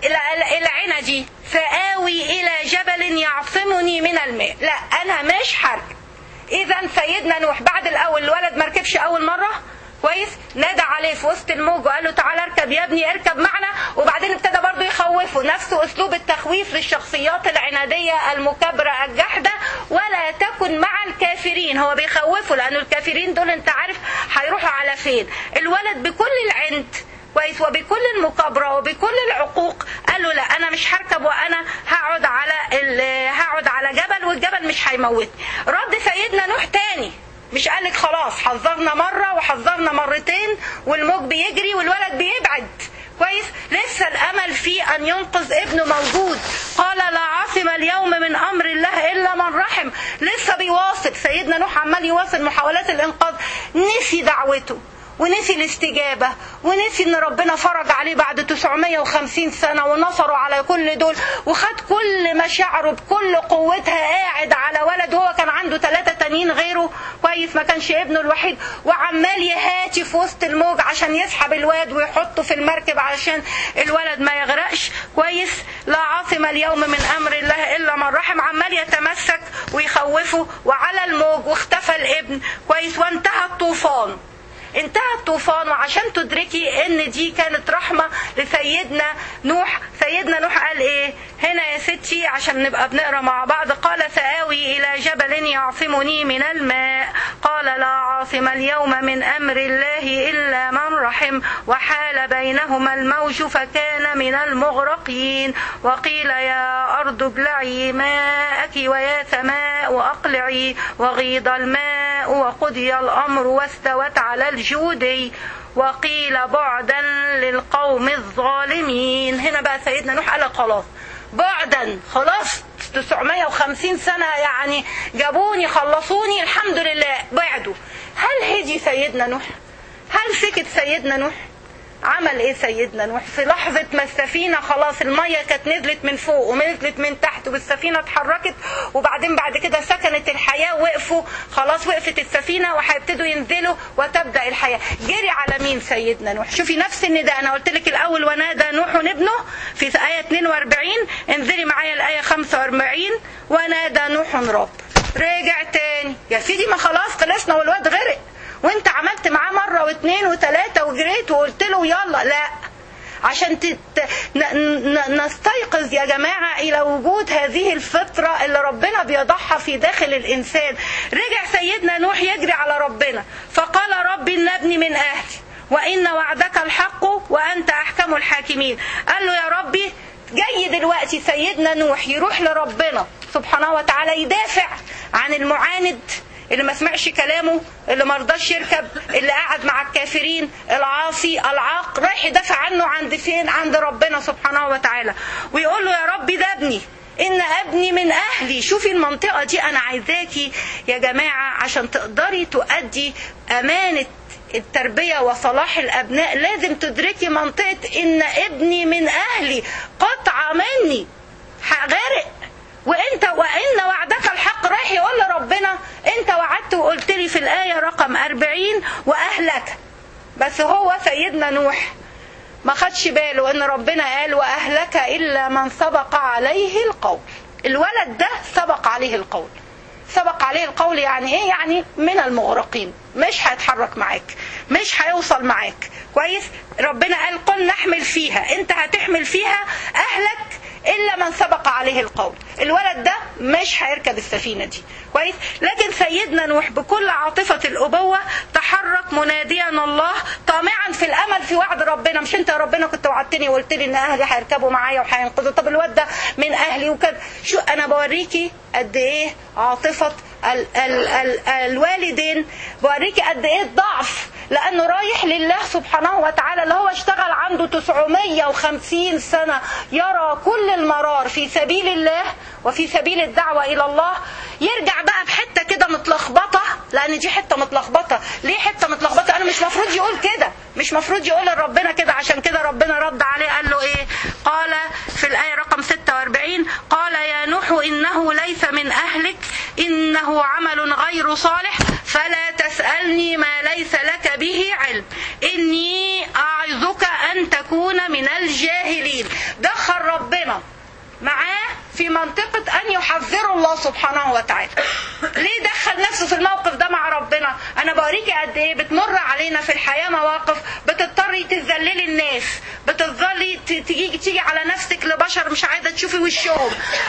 العنجي سآوي إلى جبل يعصمني من الماء. لا أنا مش هركب. اذا سيدنا نوح بعد الاول الولد ما ركبش اول مره كويس، نادى عليه في وسط الموج وقال له تعالى اركب يا ابني اركب معنا، وبعدين ابتدى برضه يخوفه، نفس اسلوب التخويف للشخصيات العناديه المكابره الجحده، ولا تكن مع الكافرين. هو بيخوفه لانه الكافرين دول انت عارف هيروحوا على فين. الولد بكل العند كويس وبكل المكابره وبكل العقوق قال له لا انا مش هركب، وانا هقعد على جبل والجبل مش هيموتني. رد سيدنا نوح تاني، مش قالك خلاص حذرنا مرة وحذرنا مرتين والموج بيجري والولد بيبعد كويس، لسه الامل في ان ينقذ ابنه موجود. قال لا عاصم اليوم من امر الله الا من رحم. لسه بيواصل سيدنا نوح، عمال يواصل محاولات الانقاذ. نسي دعوته ونسي الاستجابة ونسي ان ربنا فرج عليه بعد 950 سنة ونصره على كل دول، وخد كل مشاعره بكل قوتها قاعد على ولد، وهو كان عنده 3 تانيين غيره كويس، ما كانش ابنه الوحيد، وعمال يهاتي في وسط الموج عشان يسحب الواد ويحطه في المركب علشان الولد ما يغرقش كويس. لا عاصم اليوم من امر الله الا من رحم. عمال يتمسك ويخوفه وعلى الموج، واختفى الابن كويس، وانتهى الطوفان. انتهى الطوفان. وعشان تدركي ان دي كانت رحمة لسيدنا نوح، سيدنا نوح قال ايه هنا يا ستي عشان نبقى بنقرأ مع بعض؟ قال سآوي الى جبل يعصمني من الماء، قال لا عاصم اليوم من امر الله الا من رحم، وحال بينهما الموج فكان من المغرقين. وقيل يا ارض ابلعي ماءك ويا سماء اقلعي، وغيض الماء وقضي الامر واستوت على الجودي، وقيل بعدا للقوم الظالمين. هنا بقى سيدنا نوح قال خلاص بعدا، خلاص 950 سنة يعني جابوني خلصوني الحمد لله بعدوا. هل هدي سيدنا نوح؟ هل سكت سيدنا نوح؟ عمل ايه سيدنا نوح في لحظة ما السفينة خلاص المية كانت نزلت من فوق ونزلت من تحت والسفينة اتحركت، وبعدين بعد كده سكنت الحياة وقفوا خلاص، وقفت السفينة وهيبتدوا ينزلوا وتبدأ الحياة. جري على مين سيدنا نوح؟ شوفي نفس النداء، انا قلت لك الاول ونادى نوح ابنه في آية 42، انزلي معايا الآية 45 ونادى نوح رب. رجع تاني يا سيدي ما خلاص خلصنا والواد غرق، وانت عملت معاه مرة واثنين وثلاثة وجريت وقلت له يلا. لا، عشان نستيقظ يا جماعة إلى وجود هذه الفطرة اللي ربنا بيضعها في داخل الإنسان. رجع سيدنا نوح يجري على ربنا فقال ربي إن ابني من أهلي وإن وعدك الحق وأنت أحكم الحاكمين. قال له يا ربي جاي دلوقتي سيدنا نوح يروح لربنا سبحانه وتعالى يدافع عن المعاند اللي ما سمعش كلامه، اللي ما رضاش يركب، اللي قاعد مع الكافرين، العاصي العاق، رايح يدافع عنه عند فين؟ عند ربنا سبحانه وتعالى، ويقول له يا ربي ده ابني، إن ابني من أهلي. شوفي المنطقة دي أنا عايزاكي يا جماعة عشان تقدري تؤدي أمانة التربية وصلاح الأبناء، لازم تدركي منطقة إن ابني من أهلي قطعة مني غارق، وإن وعدك الحق. رايح يقول لربنا انت وعدت وقلت لي في الآية رقم 40 وأهلك، بس هو سيدنا نوح ما خدش باله ان ربنا قال وأهلك إلا من سبق عليه القول. الولد ده سبق عليه القول. سبق عليه القول يعني ايه؟ يعني من المغرقين، مش هيتحرك معاك، مش هيوصل معاك كويس. ربنا قال قل نحمل فيها، انت هتحمل فيها أهلك إلا من سبق عليه القول. الولد ده مش هيركب السفينة دي كويس. لكن سيدنا نوح بكل عاطفة الأبوة تحرك مناديا الله طامعا في الأمل في وعد ربنا. مش انت يا ربنا كنت وعدتني وقلت لي ان أهلي هيركبوا معايا وهينقذوا؟ طب الولد ده من أهلي وكده. شو أنا بوريكي قد إيه عاطفة الوالدين، بوريكي قد إيه الضعف، لأنه رايح لله سبحانه وتعالى اللي هو اشتغل عنده 950 سنة يرى كل المرار في سبيل الله وفي سبيل الدعوة إلى الله. يرجع بقى بحتة كده متلخبطة، لأن دي حتة متلخبطة. ليه حتة متلخبطة؟ أنا مش مفروض يقول كده، مش مفروض يقول لربنا كده. عشان كده ربنا رد عليه قال له إيه؟ قال في الآية رقم 46 قال يا نوح إنه ليس من أهلك إنه عمل غير صالح فلا تسألني ما ليس لك به علم إني أعظك أن تكون من الجاهلين. دخل ربنا معاه في منطقة أن يحذر الله سبحانه وتعالى. ليه دخل نفسه نفسه في الموقف ده مع ربنا. انا بوريكي قد ايه بتمر علينا في الحياه مواقف بتضطري تذللي الناس، بتفضلي تيجي على نفسك لبشر مش عايزه تشوفي وشهم،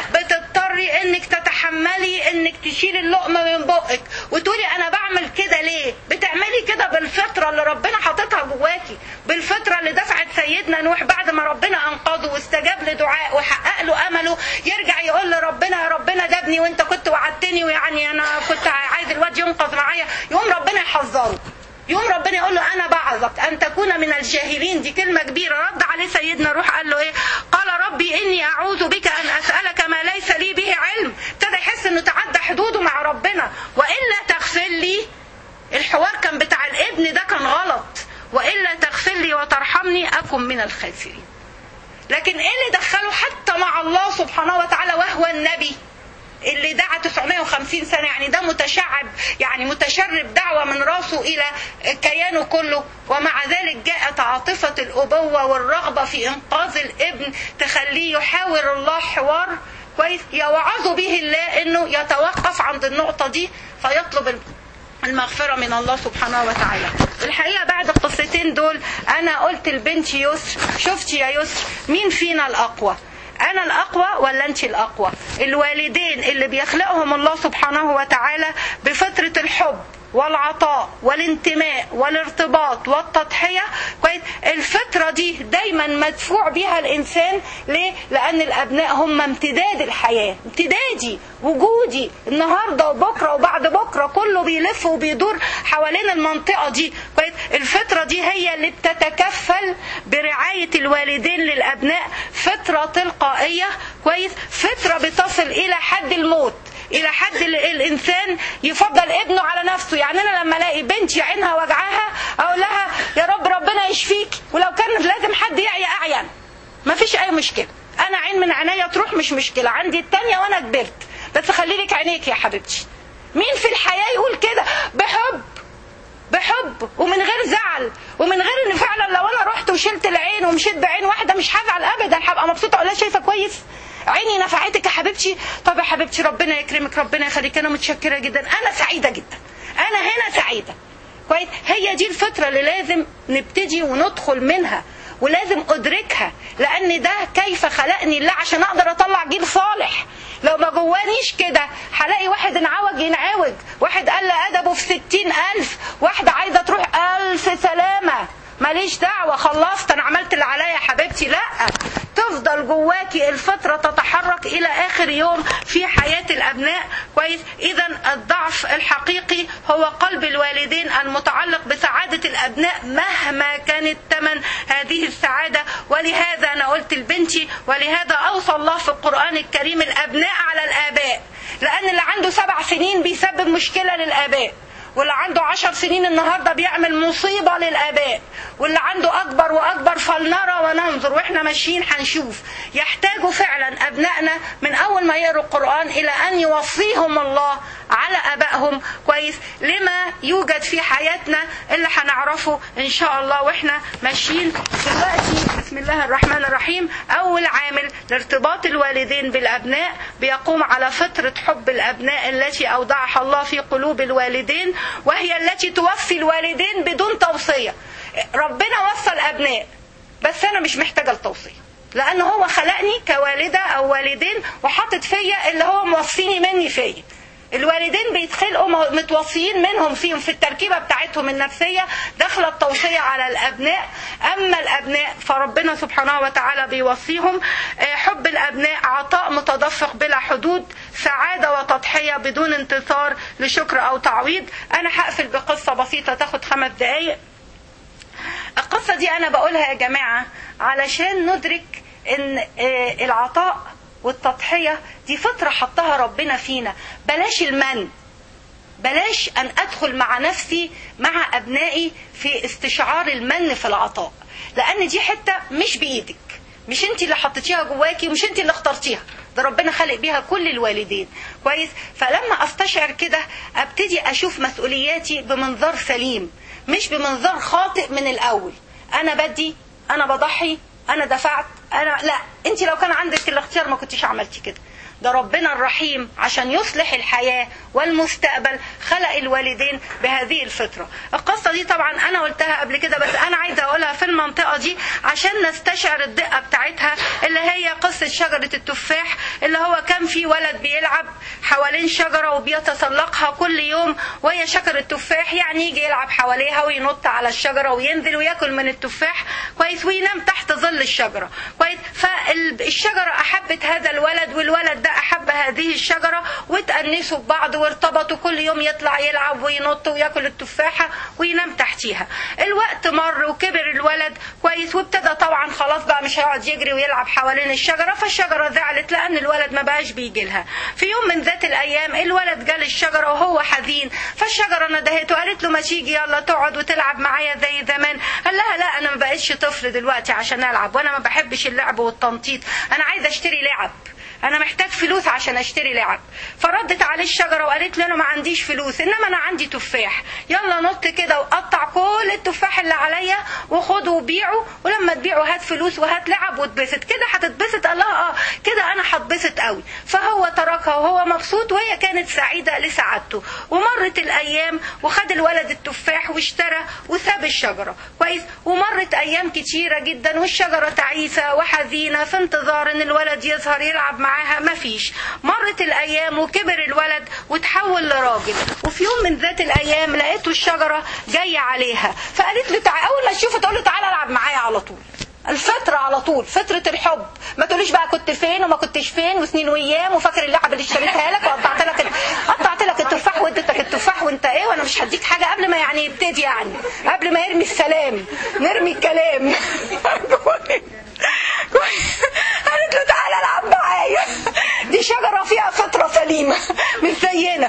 بتضطري انك تتحملي انك تشيلي اللقمه من بقك وتقولي انا بعمل كده ليه. بتعملي كده بالفطره اللي ربنا حاططها جواكي، بالفطره اللي دفعت سيدنا نوح بعد ما ربنا انقذه واستجاب لدعاء وحقق له امله، يرجع يقول لربنا يا ربنا ده ابني وانت كنت وعدتني ويعني انا كنت عايز الواد ينقذ معايا. يقوم ربنا يحذره، يوم ربنا يقول له انا بعظك ان تكون من الجاهلين. دي كلمه كبيره. رد عليه سيدنا نوح قال له ايه؟ قال ربي اني اعوذ بك ان اسالك ما ليس لي به علم. ابتدى يحس انه تعدى حدوده مع ربنا. والا تغفر لي، الحوار كان بتاع الابن ده كان غلط، والا تغفر لي وترحمني اكن من الخاسرين. لكن ايه اللي دخله حتى مع الله سبحانه وتعالى وهو النبي اللي دعا 950 سنة؟ يعني ده متشعب، يعني متشرب دعوة من راسه إلى كيانه كله، ومع ذلك جاءت عاطفة الأبوة والرغبة في إنقاذ الابن تخليه يحاور الله حوار كويس يوعظ به الله إنه يتوقف عند النقطة دي فيطلب المغفرة من الله سبحانه وتعالى. الحقيقة بعد القصتين دول أنا قلت لبنتي يسر، شفتي يا يسر مين فينا الأقوى؟ أنا الأقوى ولا أنت الأقوى؟ الوالدين اللي بيخلقهم الله سبحانه وتعالى بفطرة الحب والعطاء والانتماء والارتباط والتضحية كويس، الفطرة دي دايما مدفوع بها الإنسان. ليه؟ لأن الأبناء هم امتداد الحياة، امتدادي وجودي النهاردة وبكرة وبعد بكرة كله بيلف وبيدور حوالين المنطقة دي كويس. الفطرة دي هي اللي بتتكفل برعاية الوالدين للأبناء، فطرة تلقائية كويس، فطرة بتصل إلى حد الموت، إلى حد الإنسان يفضل ابنه على نفسه. يعني أنا لما ألاقي بنتي عينها وجعها أقول لها يا رب ربنا يشفيك، ولو كان لازم حد يعيا أعين ما فيش أي مشكلة، أنا عين من عينيا تروح مش مشكلة، عندي التانية وأنا كبرت، بس خلي لك عينيك يا حبيبتي. مين في الحياة يقول كده بحب ومن غير زعل ومن غير ان فعلا لو انا رحت وشلت العين ومشيت بعين واحدة مش هزعل ابدا، هبقى مبسوطة اقول لها شايفة كويس عيني نفعتك يا حبيبتي؟ طب يا حبيبتي ربنا يكرمك ربنا يخليك، انا متشكرة جدا، انا سعيدة جدا، انا هنا سعيدة كويس. هي دي الفترة اللي لازم نبتدي وندخل منها ولازم ادركها، لان ده كيف خلقني الله عشان اقدر اطلع جيل صالح. لو ما جوانيش كده هلاقي واحد انعوج ينعوج، واحد قال ادبه في 60,000، واحدة عايزة تروح 1000 سلامة، ماليش دعوة خلصت انا عملت اللي عليا يا حبيبتي. لا، تفضل جواكي الفترة تتحرك الى اخر يوم في حياة الابناء كويس. اذا الضعف الحقيقي هو قلب الوالدين المتعلق بسعادة الابناء مهما كان الثمن هذه السعادة. ولهذا انا قلت لبنتي، ولهذا اوصى الله في القرآن الكريم الابناء على الاباء، لان اللي عنده 7 سنين بيسبب مشكلة للاباء، واللي عنده 10 سنين النهاردة بيعمل مصيبة للآباء، واللي عنده أكبر وأكبر فلنرى وننظر وإحنا ماشيين هنشوف. يحتاجوا فعلا أبنائنا من أول ما يقروا القرآن إلى أن يوصيهم الله على أبائهم كويس لما يوجد في حياتنا اللي هنعرفه إن شاء الله وإحنا ماشيين دلوقتي. بسم الله الرحمن الرحيم. أول عامل لارتباط الوالدين بالأبناء بيقوم على فطرة حب الأبناء التي أودعها الله في قلوب الوالدين، وهي التي توفي الوالدين بدون توصية. ربنا وصى الأبناء بس أنا مش محتاجة التوصية، لأن هو خلقني كوالدة أو والدين وحطت فيا اللي هو موصيني مني فيا. الوالدين بيتخلقوا متوصيين منهم فيهم في التركيبة بتاعتهم النفسية، داخله التوصية على الأبناء. أما الأبناء فربنا سبحانه وتعالى بيوصيهم. حب الأبناء عطاء متدفق بلا حدود، سعادة وتضحية بدون انتصار لشكر أو تعويض. أنا هقفل بقصة بسيطة تاخد 5 دقايق. القصة دي أنا بقولها يا جماعة علشان ندرك إن العطاء والتضحية دي فطرة حطها ربنا فينا. بلاش المن، بلاش أن أدخل مع نفسي مع أبنائي في استشعار المن في العطاء، لأن دي حتة مش بإيدك، مش انت اللي حطيتيها جواكي ومش انت اللي اخترتيها، ده ربنا خلق بيها كل الوالدين كويس. فلما أستشعر كده أبتدي أشوف مسؤولياتي بمنظار سليم، مش بمنظار خاطئ من الأول. أنا بدي، أنا بضحي، أنا دفعت، أنا لا. أنت لو كان عندك الاختيار ما كنتيش عملتي كده، ده ربنا الرحيم عشان يصلح الحياة والمستقبل خلق الوالدين بهذه الفطرة. القصة دي طبعا أنا قلتها قبل كده، بس أنا عايزة أقولها في المنطقة دي عشان نستشعر الدقة بتاعتها، اللي هي قصة شجرة التفاح، اللي هو كان في ولد بيلعب حوالين شجرة وبيتسلقها كل يوم، وهي شجرة تفاح، يعني يجي يلعب حواليها وينط على الشجرة وينزل وياكل من التفاح كويس، وينام تحت ظل الشجرة كويس. فالشجرة أحبت هذا الولد، والولد ده أحب هذه الشجرة، وتأنسوا ببعض وارتبطوا، كل يوم يطلع يلعب وينط وياكل التفاحة وينام تحتيها. الوقت مر وكبر الولد كويس، وابتدى طبعا خلاص بقى مش هيقعد يجري ويلعب حوالين الشجرة، فالشجرة زعلت لأن الولد ما بقاش بيجي لها. في يوم من ذات الأيام الولد جال الشجرة وهو حزين، فالشجرة ندهته وقالت له ما تيجي يلا تقعد وتلعب معايا زي زمان. قال لها لا، أنا ما بقتش طفل دلوقتي عشان ألعب، وأنا ما بحبش اللعب والتنطيط، أنا عايزة أشتري لعب، أنا محتاج فلوس عشان أشتري لعب. فردت عليه الشجرة وقالت له أنا ما عنديش فلوس، إنما أنا عندي تفاح، يلا نط كده وقطع كل التفاح اللي عليا وخده وبيعه، ولما تبيعه هات فلوس وهات لعب واتبسط. كده هتتبسط؟ قال لها كده أنا هتبسط قوي. فهو تركها وهو مبسوط، وهي كانت سعيدة لسعادته. ومرت الأيام وخد الولد التفاح واشترى وساب الشجرة كويس. ومرت أيام كتيرة جدا والشجرة تعيسة وحزينة في انتظار إن الولد يظهر يلعب معاها، مفيش. مرت الأيام وكبر الولد وتحول لراجل، وفي يوم من ذات الأيام لقيته الشجرة جاية عليها، فقالت له أول ما تشوفه تقول له تعالى العب معايا على طول. الفطرة على طول، فطرة الحب. ما تقوليش بقى كنت فين وما كنتش فين وسنين وايام وفاكر اللعبة اللي اشتريتها لك وقطعت لك التفاح واديتك التفاح وانت ايه وانا مش هديك حاجة، قبل ما يعني يبتدي، يعني قبل ما يرمي السلام نرمي الكلام. قالت له تعالى العب معايا، دي شجرة فيها فطرة سليمة مش زينا.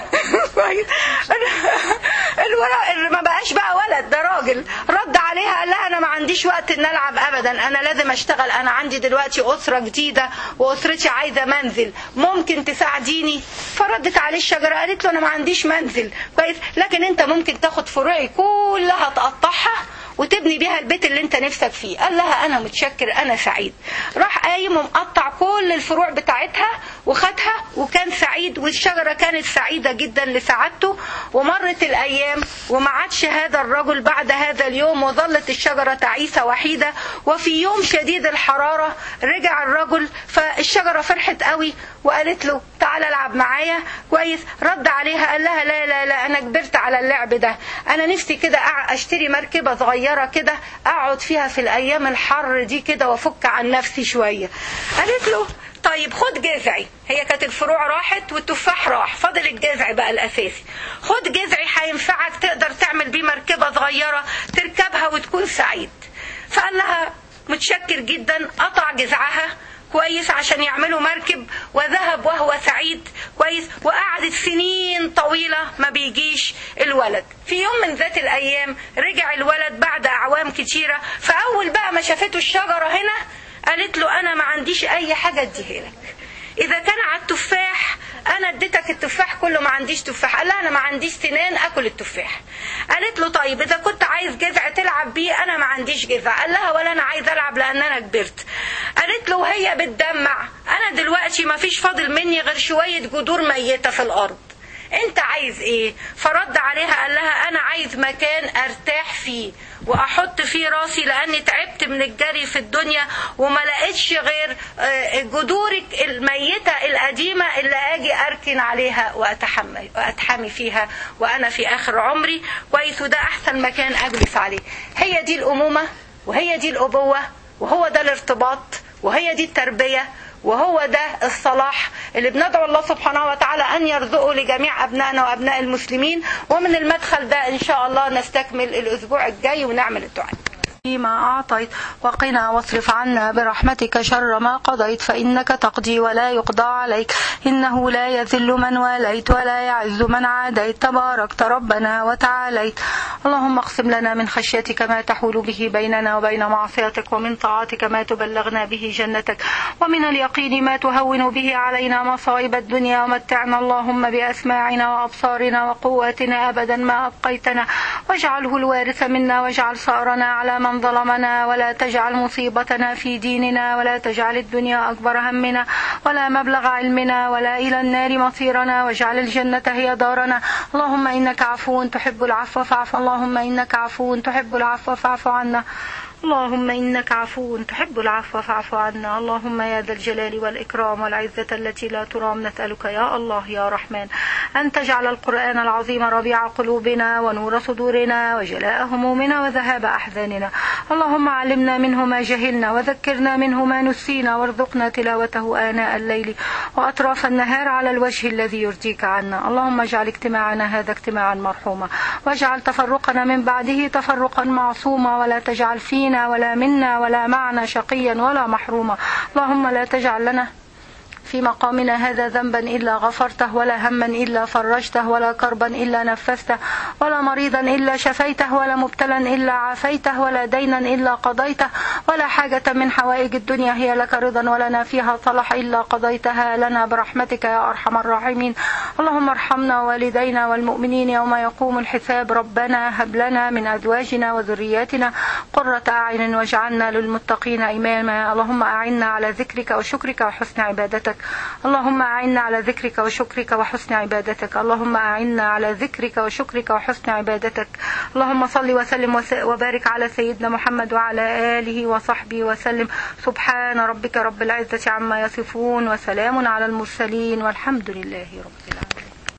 الولد ما بقاش بقى ولد، ده راجل. رد عليها قال لها انا ما عنديش وقت ان العب ابدا، انا لازم اشتغل، انا عندي دلوقتي اسرة جديدة واسرتي عايزة منزل، ممكن تساعديني؟ فردت عليه الشجرة قالت له انا ما عنديش منزل كويس، لكن انت ممكن تاخد فروعي كلها تقطعها وتبني بيها البيت اللي انت نفسك فيه. قال لها انا متشكر، انا سعيد. راح قايم ومقطع كل الفروع بتاعتها وخدها وكان سعيد، والشجرة كانت سعيدة جدا لسعادته. ومرت الايام وما عادش هذا الرجل بعد هذا اليوم، وظلت الشجرة تعيسة وحيدة. وفي يوم شديد الحرارة رجع الرجل، فالشجرة فرحت قوي وقالت له تعالى العب معايا كويس. رد عليها قال لها لا لا لا، انا كبرت على اللعب ده، انا نفسي كده اشتري مركبة صغيرة كده اقعد فيها في الايام الحر دي كده وافك عن نفسي شوية. قالت له طيب خد جذعي. هي كانت الفروع راحت والتفاح راح، فضل الجذع بقى الاساسي. خد جذعي هينفعك، تقدر تعمل بيه مركبة صغيرة تركبها وتكون سعيد. فقال لها متشكر جدا. قطع جذعها كويس عشان يعملوا مركب، وذهب وهو سعيد كويس. وقعدت سنين طويلة ما بيجيش الولد. في يوم من ذات الأيام رجع الولد بعد أعوام كتيرة، فأول بقى ما شافته الشجرة هنا قالت له أنا ما عنديش أي حاجة اديها لك، إذا كان على التفاح أنا اديتك التفاح كله، ما عنديش تفاح. قال لها أنا ما عنديش سنان أكل التفاح. قالت له طيب إذا كنت عايز جذع تلعب بيه، أنا ما عنديش جذع. قال لها ولا أنا عايز ألعب لأن أنا كبرت. قالت له وهي بتدمع أنا دلوقتي ما فيش فاضل مني غير شوية جذور ميتة في الأرض، انت عايز ايه؟ فرد عليها قال لها انا عايز مكان ارتاح فيه واحط فيه راسي، لاني تعبت من الجري في الدنيا وما لقيتش غير جذورك الميتة القديمة اللي اجي اركن عليها واتحمي فيها وانا في اخر عمري كويس، وده احسن مكان اجلس عليه. هي دي الامومة، وهي دي الابوة، وهو ده الارتباط، وهي دي التربية، وهو ده الصلاح اللي بندعو الله سبحانه وتعالى أن يرزقه لجميع أبنائنا وأبناء المسلمين. ومن المدخل ده إن شاء الله نستكمل الأسبوع الجاي ونعمل الدعاء. فيما أعطيت وقنا واصرف عنا برحمتك شر ما قضيت، فإنك تقضي ولا يقضى عليك، إنه لا يذل من واليت ولا يعز من عاديت، تباركت ربنا وتعاليت. اللهم اقسم لنا من خشيتك ما تحول به بيننا وبين معصيتك، ومن طاعتك ما تبلغنا به جنتك، ومن اليقين ما تهون به علينا مصائب الدنيا، ومتعنا اللهم بأسماعنا وأبصارنا وقواتنا أبدا ما أبقيتنا، واجعله الوارث منا، واجعل ثأرنا على من ظلمنا، ولا تجعل مصيبتنا في ديننا، ولا تجعل الدنيا أكبر همنا ولا مبلغ علمنا ولا إلى النار مصيرنا، واجعل الجنة هي دارنا. اللهم إنك عفو تحب العفو فاعف، اللهم إنك عفو تحب العفو فاعف عنا، اللهم إنك عفو تحب العفو فاعف عنا. اللهم يا ذا الجلال والإكرام والعزة التي لا ترام، نسألك يا الله يا رحمن أن تجعل القرآن العظيم ربيع قلوبنا ونور صدورنا وجلاء همومنا وذهاب أحزاننا. اللهم علمنا منه ما جهلنا وذكرنا منه ما نسينا، وارزقنا تلاوته آناء الليل وأطراف النهار على الوجه الذي يرضيك عنا. اللهم اجعل اجتماعنا هذا اجتماعا مرحوما، واجعل تفرقنا من بعده تفرقا معصوما، ولا تجعل فينا ولا منا ولا معنا شقيا ولا محروما. اللهم لا تجعل لنا في مقامنا هذا ذنبا إلا غفرته، ولا هما إلا فرجته، ولا كربا إلا نفسته، ولا مريضا إلا شفيته، ولا مبتلا إلا عافيته، ولا دينا إلا قضيته، ولا حاجة من حوائج الدنيا هي لك رضا ولنا فيها صلاح إلا قضيتها لنا برحمتك يا أرحم الراحمين. اللهم ارحمنا والدينا والمؤمنين يوم يقوم الحساب. ربنا هب لنا من أزواجنا وذرياتنا قرة أعين واجعلنا للمتقين إماما. اللهم أعنا على ذكرك وشكرك وحسن عبادتك، اللهم أعنا على ذكرك وشكرك وحسن عبادتك، اللهم أعنا على ذكرك وشكرك وحسن عبادتك. اللهم صل وسلم وبارك على سيدنا محمد وعلى آله وصحبه وسلم. سبحان ربك رب العزة عما يصفون، وسلام على المرسلين، والحمد لله رب